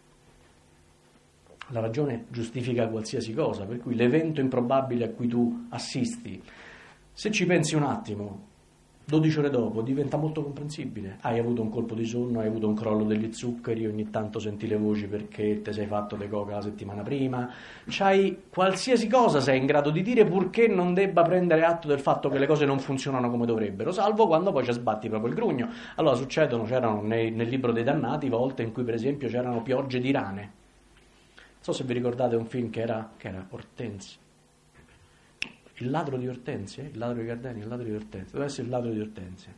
La ragione giustifica qualsiasi cosa, per cui l'evento improbabile a cui tu assisti, se ci pensi un attimo, 12 ore dopo diventa molto comprensibile. Hai avuto un colpo di sonno, hai avuto un crollo degli zuccheri, ogni tanto senti le voci perché ti sei fatto de coca la settimana prima, c'hai qualsiasi cosa sei in grado di dire purché non debba prendere atto del fatto che le cose non funzionano come dovrebbero, salvo quando poi ci sbatti proprio il grugno. Allora c'erano nel libro dei dannati volte in cui per esempio c'erano piogge di rane. Non so se vi ricordate un film che era Hortense. Il ladro di Ortensia, il ladro di Gardenia, il ladro di Ortensia, deve essere il ladro di Ortensia,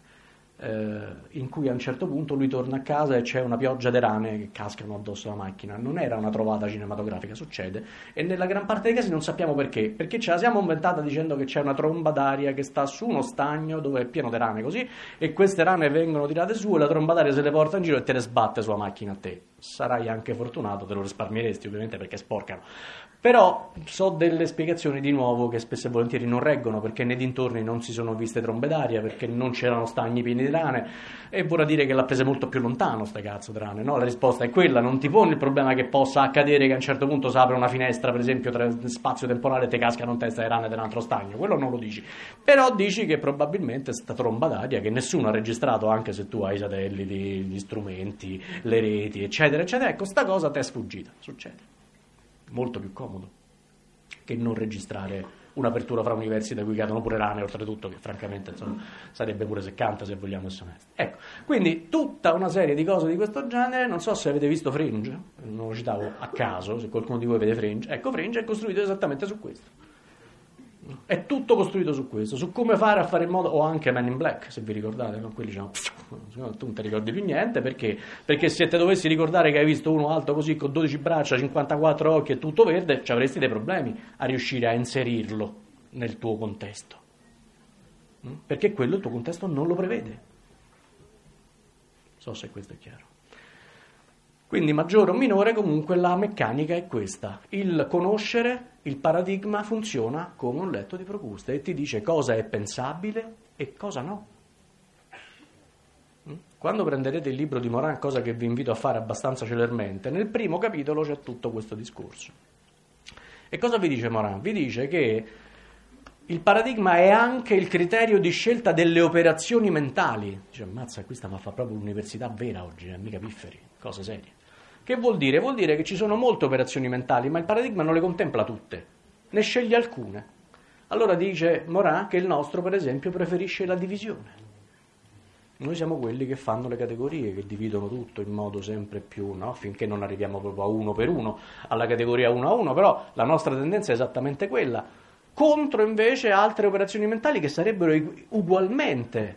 in cui a un certo punto lui torna a casa e c'è una pioggia di rane che cascano addosso alla macchina. Non era una trovata cinematografica, succede, e nella gran parte dei casi non sappiamo perché ce la siamo inventata dicendo che c'è una tromba d'aria che sta su uno stagno dove è pieno di rane così, e queste rane vengono tirate su e la tromba d'aria se le porta in giro e te le sbatte sulla macchina a te. Sarai anche fortunato, te lo risparmieresti ovviamente perché sporcano. Però so delle spiegazioni di nuovo che spesso e volentieri non reggono, perché nei dintorni non si sono viste trombe d'aria, perché non c'erano stagni pieni di rane, e vorrà dire che l'ha prese molto più lontano sta cazzo di rane, no? La risposta è quella, non ti poni il problema che possa accadere che a un certo punto si apre una finestra, per esempio tra spazio temporale, e te cascano in testa le rane dell'altro stagno, quello non lo dici, però dici che probabilmente sta tromba d'aria che nessuno ha registrato, anche se tu hai i satelliti, gli strumenti, le reti, eccetera, eccetera, ecco, sta cosa ti è sfuggita, succede. Molto più comodo che non registrare un'apertura fra universi da cui cadono pure rane, oltretutto, che francamente insomma, sarebbe pure seccante se vogliamo essere onesti. Ecco, quindi tutta una serie di cose di questo genere. Non so se avete visto Fringe, non lo citavo a caso, se qualcuno di voi vede Fringe. Ecco, Fringe è costruito esattamente su questo. È tutto costruito su questo, su come fare a fare in modo, o anche Men in Black, se vi ricordate, no? Quelli diciamo, tu non ti ricordi più niente, perché se te dovessi ricordare che hai visto uno alto così con 12 braccia, 54 occhi e tutto verde, ci avresti dei problemi a riuscire a inserirlo nel tuo contesto, perché quello il tuo contesto non lo prevede. Non so se questo è chiaro. Quindi maggiore o minore, comunque la meccanica è questa: il conoscere, il paradigma funziona come un letto di Procuste e ti dice cosa è pensabile e cosa no. Quando prenderete il libro di Morin, cosa che vi invito a fare abbastanza celermente, nel primo capitolo c'è tutto questo discorso. E cosa vi dice Morin? Vi dice che il paradigma è anche il criterio di scelta delle operazioni mentali. Dice, ammazza, questa ma fa proprio l'università vera oggi, mica pifferi, cose serie. Che vuol dire? Vuol dire che ci sono molte operazioni mentali, ma il paradigma non le contempla tutte, ne sceglie alcune. Allora dice Morin che il nostro, per esempio, preferisce la divisione. Noi siamo quelli che fanno le categorie, che dividono tutto in modo sempre più, no? Finché non arriviamo proprio a uno per uno, alla categoria 1 a 1, però la nostra tendenza è esattamente quella. Contro invece altre operazioni mentali che sarebbero ugualmente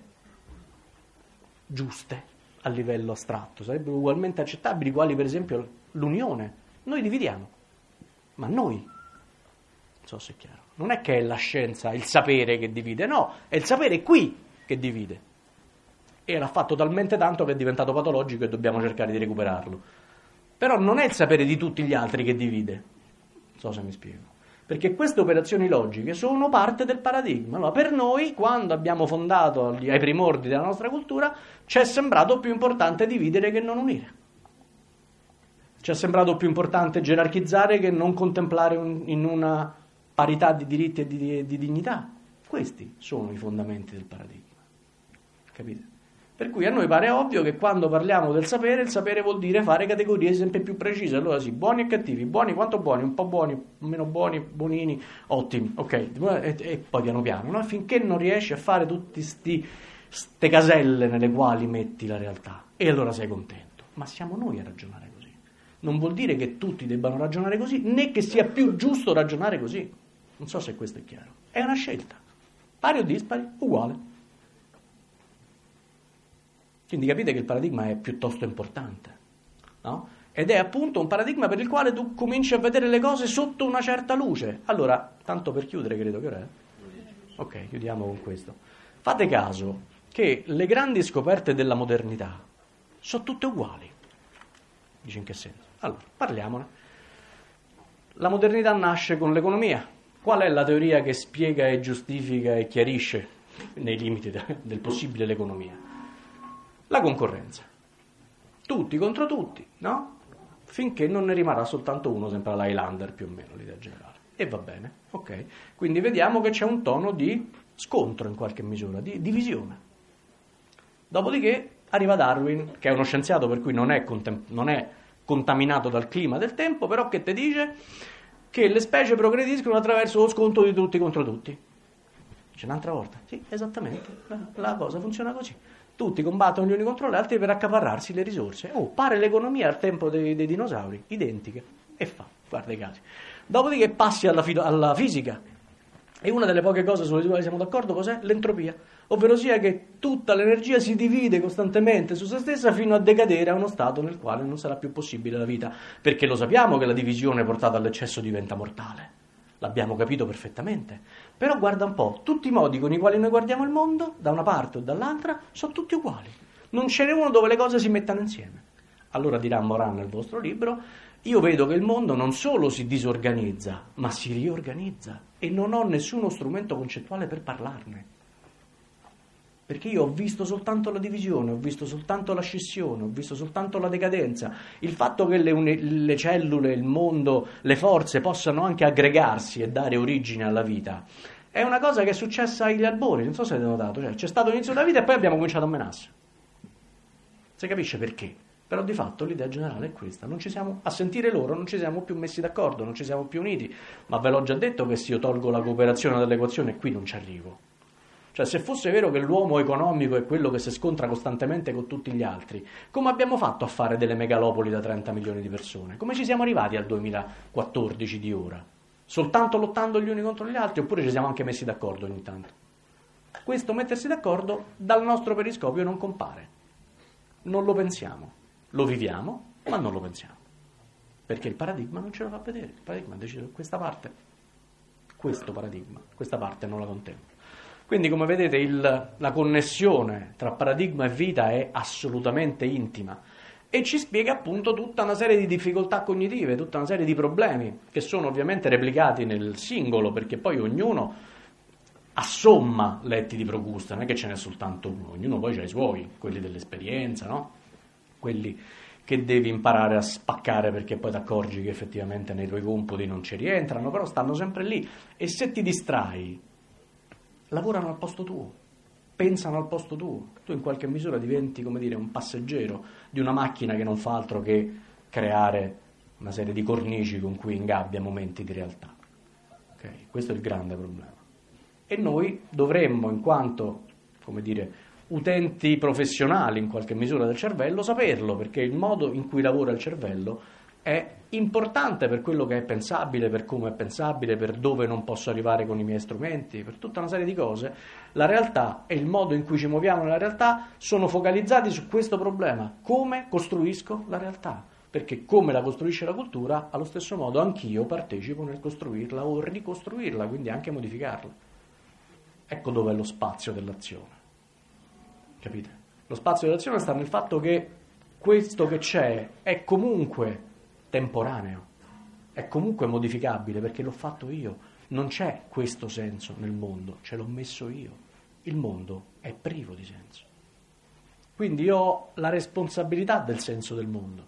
giuste a livello astratto, sarebbero ugualmente accettabili, quali per esempio l'unione. Noi dividiamo, ma noi, non so se è chiaro, non è che è la scienza, il sapere che divide, no, è il sapere qui che divide, e l'ha fatto talmente tanto che è diventato patologico e dobbiamo cercare di recuperarlo. Però non è il sapere di tutti gli altri che divide, non so se mi spiego, perché queste operazioni logiche sono parte del paradigma. Allora, per noi, quando abbiamo fondato ai primordi della nostra cultura, ci è sembrato più importante dividere che non unire. Ci è sembrato più importante gerarchizzare che non contemplare in una parità di diritti e di dignità. Questi sono i fondamenti del paradigma. Capite? Per cui a noi pare ovvio che quando parliamo del sapere, il sapere vuol dire fare categorie sempre più precise. Allora sì, buoni e cattivi, buoni quanto buoni, un po' buoni, meno buoni, buonini, ottimi, ok, e poi piano piano, no? Finché non riesci a fare tutte ste caselle nelle quali metti la realtà, e allora sei contento. Ma siamo noi a ragionare così. Non vuol dire che tutti debbano ragionare così, né che sia più giusto ragionare così. Non so se questo è chiaro. È una scelta, pari o dispari, uguale. Quindi capite che il paradigma è piuttosto importante, no? Ed è appunto un paradigma per il quale tu cominci a vedere le cose sotto una certa luce. Allora, tanto per chiudere, credo che ora è Ok, chiudiamo con questo. Fate caso che le grandi scoperte della modernità sono tutte uguali. Dice in che senso? Allora, parliamone. La modernità nasce con l'economia. Qual è la teoria che spiega e giustifica e chiarisce, nei limiti del possibile, l'economia? La concorrenza. Tutti contro tutti, no? Finché non ne rimarrà soltanto uno, sempre l'Highlander più o meno, l'idea generale. E va bene, ok. Quindi vediamo che c'è un tono di scontro in qualche misura, di divisione. Dopodiché arriva Darwin, che è uno scienziato per cui non è contaminato dal clima del tempo, però che ti dice che le specie progrediscono attraverso lo scontro di tutti contro tutti. Dice un'altra volta, sì, esattamente, la cosa funziona così. Tutti combattono gli uni contro gli altri per accaparrarsi le risorse. Pare l'economia al tempo dei dinosauri, identiche, e fa, guarda i casi. Dopodiché passi alla fisica, e una delle poche cose sulle quali siamo d'accordo cos'è? L'entropia, ovvero sia che tutta l'energia si divide costantemente su se stessa fino a decadere a uno stato nel quale non sarà più possibile la vita, perché lo sappiamo che la divisione portata all'eccesso diventa mortale. L'abbiamo capito perfettamente. Però guarda un po', tutti i modi con i quali noi guardiamo il mondo, da una parte o dall'altra, sono tutti uguali. Non ce n'è uno dove le cose si mettano insieme. Allora dirà Morin nel vostro libro, io vedo che il mondo non solo si disorganizza, ma si riorganizza e non ho nessuno strumento concettuale per parlarne. Perché io ho visto soltanto la divisione, ho visto soltanto la scissione, ho visto soltanto la decadenza. Il fatto che le cellule, il mondo, le forze possano anche aggregarsi e dare origine alla vita è una cosa che è successa agli albori, non so se avete notato, cioè c'è stato l'inizio della vita e poi abbiamo cominciato a menarsi. Si capisce perché? Però di fatto l'idea generale è questa, non ci siamo, a sentire loro non ci siamo più messi d'accordo, non ci siamo più uniti, ma ve l'ho già detto che se io tolgo la cooperazione dall'equazione qui non ci arrivo. Cioè, se fosse vero che l'uomo economico è quello che si scontra costantemente con tutti gli altri, come abbiamo fatto a fare delle megalopoli da 30 milioni di persone? Come ci siamo arrivati al 2014 di ora? Soltanto lottando gli uni contro gli altri, oppure ci siamo anche messi d'accordo ogni tanto? Questo mettersi d'accordo dal nostro periscopio non compare. Non lo pensiamo. Lo viviamo, ma non lo pensiamo. Perché il paradigma non ce lo fa vedere. Il paradigma decide questa parte. Questo paradigma, questa parte non la contempla. Quindi, come vedete, la connessione tra paradigma e vita è assolutamente intima e ci spiega appunto tutta una serie di difficoltà cognitive, tutta una serie di problemi che sono ovviamente replicati nel singolo, perché poi ognuno assomma letti di Procusta, non è che ce n'è soltanto uno, ognuno poi ha i suoi, quelli dell'esperienza, no? Quelli che devi imparare a spaccare perché poi ti accorgi che effettivamente nei tuoi compiti non ci rientrano, però stanno sempre lì e se ti distrai lavorano al posto tuo, pensano al posto tuo, tu in qualche misura diventi, come dire, un passeggero di una macchina che non fa altro che creare una serie di cornici con cui ingabbia momenti di realtà. Okay? Questo è il grande problema. E noi dovremmo, in quanto, come dire, utenti professionali in qualche misura del cervello, saperlo, perché il modo in cui lavora il cervello è importante per quello che è pensabile, per come è pensabile, per dove non posso arrivare con i miei strumenti, per tutta una serie di cose. La realtà e il modo in cui ci muoviamo nella realtà sono focalizzati su questo problema. Come costruisco la realtà? Perché come la costruisce la cultura, allo stesso modo anch'io partecipo nel costruirla o ricostruirla, quindi anche modificarla. Ecco dove è lo spazio dell'azione. Capite? Lo spazio dell'azione sta nel fatto che questo che c'è è comunque temporaneo, è comunque modificabile perché l'ho fatto io, non c'è questo senso nel mondo, ce l'ho messo io, il mondo è privo di senso, quindi io ho la responsabilità del senso del mondo,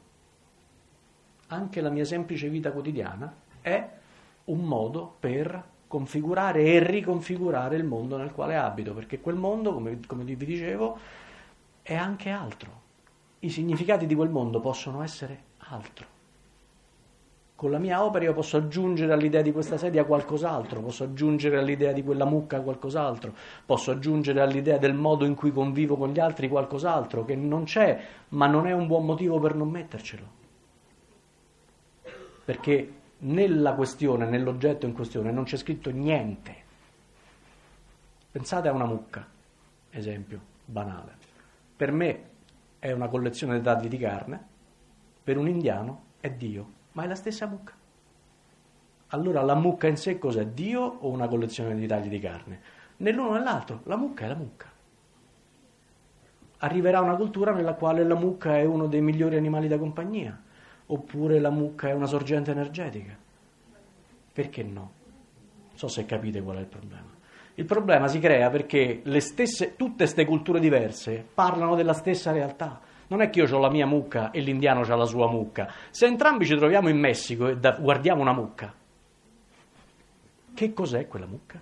anche la mia semplice vita quotidiana è un modo per configurare e riconfigurare il mondo nel quale abito, perché quel mondo, come vi dicevo, è anche altro, i significati di quel mondo possono essere altro. Con la mia opera io posso aggiungere all'idea di questa sedia qualcos'altro, posso aggiungere all'idea di quella mucca qualcos'altro, posso aggiungere all'idea del modo in cui convivo con gli altri qualcos'altro che non c'è, ma non è un buon motivo per non mettercelo. Perché nella questione, nell'oggetto in questione, non c'è scritto niente. Pensate a una mucca, esempio banale. Per me è una collezione di tagli di carne, per un indiano è Dio. Ma è la stessa mucca. Allora la mucca in sé cos'è? Dio o una collezione di tagli di carne? né l'uno né l'altro. La mucca è la mucca. Arriverà una cultura nella quale la mucca è uno dei migliori animali da compagnia, oppure la mucca è una sorgente energetica. Perché no? Non so se capite qual è il problema. Il problema si crea perché tutte queste culture diverse parlano della stessa realtà. Non è che io ho la mia mucca e l'indiano ha la sua mucca. Se entrambi ci troviamo in Messico e guardiamo una mucca, che cos'è quella mucca?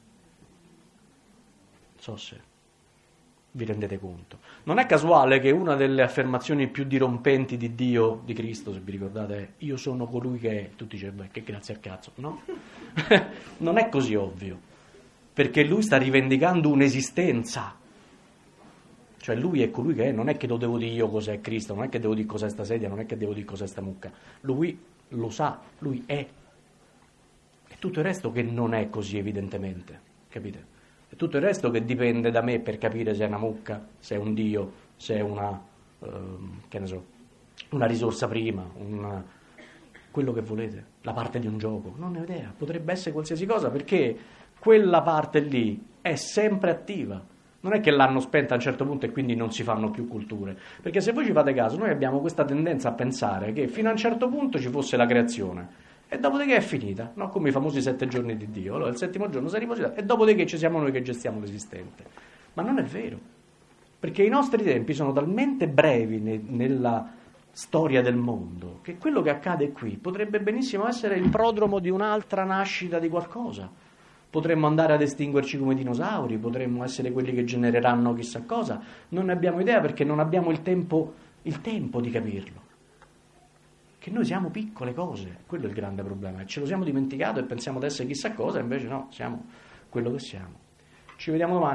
Non so se vi rendete conto. Non è casuale che una delle affermazioni più dirompenti di Dio, di Cristo, se vi ricordate, è io sono colui che è. Tutti dicono, beh, che grazie al cazzo, no? Non è così ovvio, perché lui sta rivendicando un'esistenza. Cioè lui è colui che è, non è che lo devo dire io cos'è Cristo, non è che devo dire cos'è sta sedia, non è che devo dire cos'è sta mucca. Lui lo sa, lui è. E tutto il resto che non è così evidentemente, capite? E tutto il resto che dipende da me per capire se è una mucca, se è un Dio, se è una, che ne so, una risorsa prima, quello che volete, la parte di un gioco. Non ne ho idea, potrebbe essere qualsiasi cosa perché quella parte lì è sempre attiva. Non è che l'hanno spenta a un certo punto e quindi non si fanno più culture. Perché se voi ci fate caso, noi abbiamo questa tendenza a pensare che fino a un certo punto ci fosse la creazione. E dopodiché è finita, no? Come i famosi 7 giorni di Dio. Allora il settimo giorno si è riposato e dopodiché ci siamo noi che gestiamo l'esistente. Ma non è vero, perché i nostri tempi sono talmente brevi nella storia del mondo che quello che accade qui potrebbe benissimo essere il prodromo di un'altra nascita di qualcosa. Potremmo andare ad estinguerci come dinosauri, potremmo essere quelli che genereranno chissà cosa. Non ne abbiamo idea perché non abbiamo il tempo di capirlo. Che noi siamo piccole cose, quello è il grande problema. Ce lo siamo dimenticato e pensiamo di essere chissà cosa, invece no, siamo quello che siamo. Ci vediamo domani.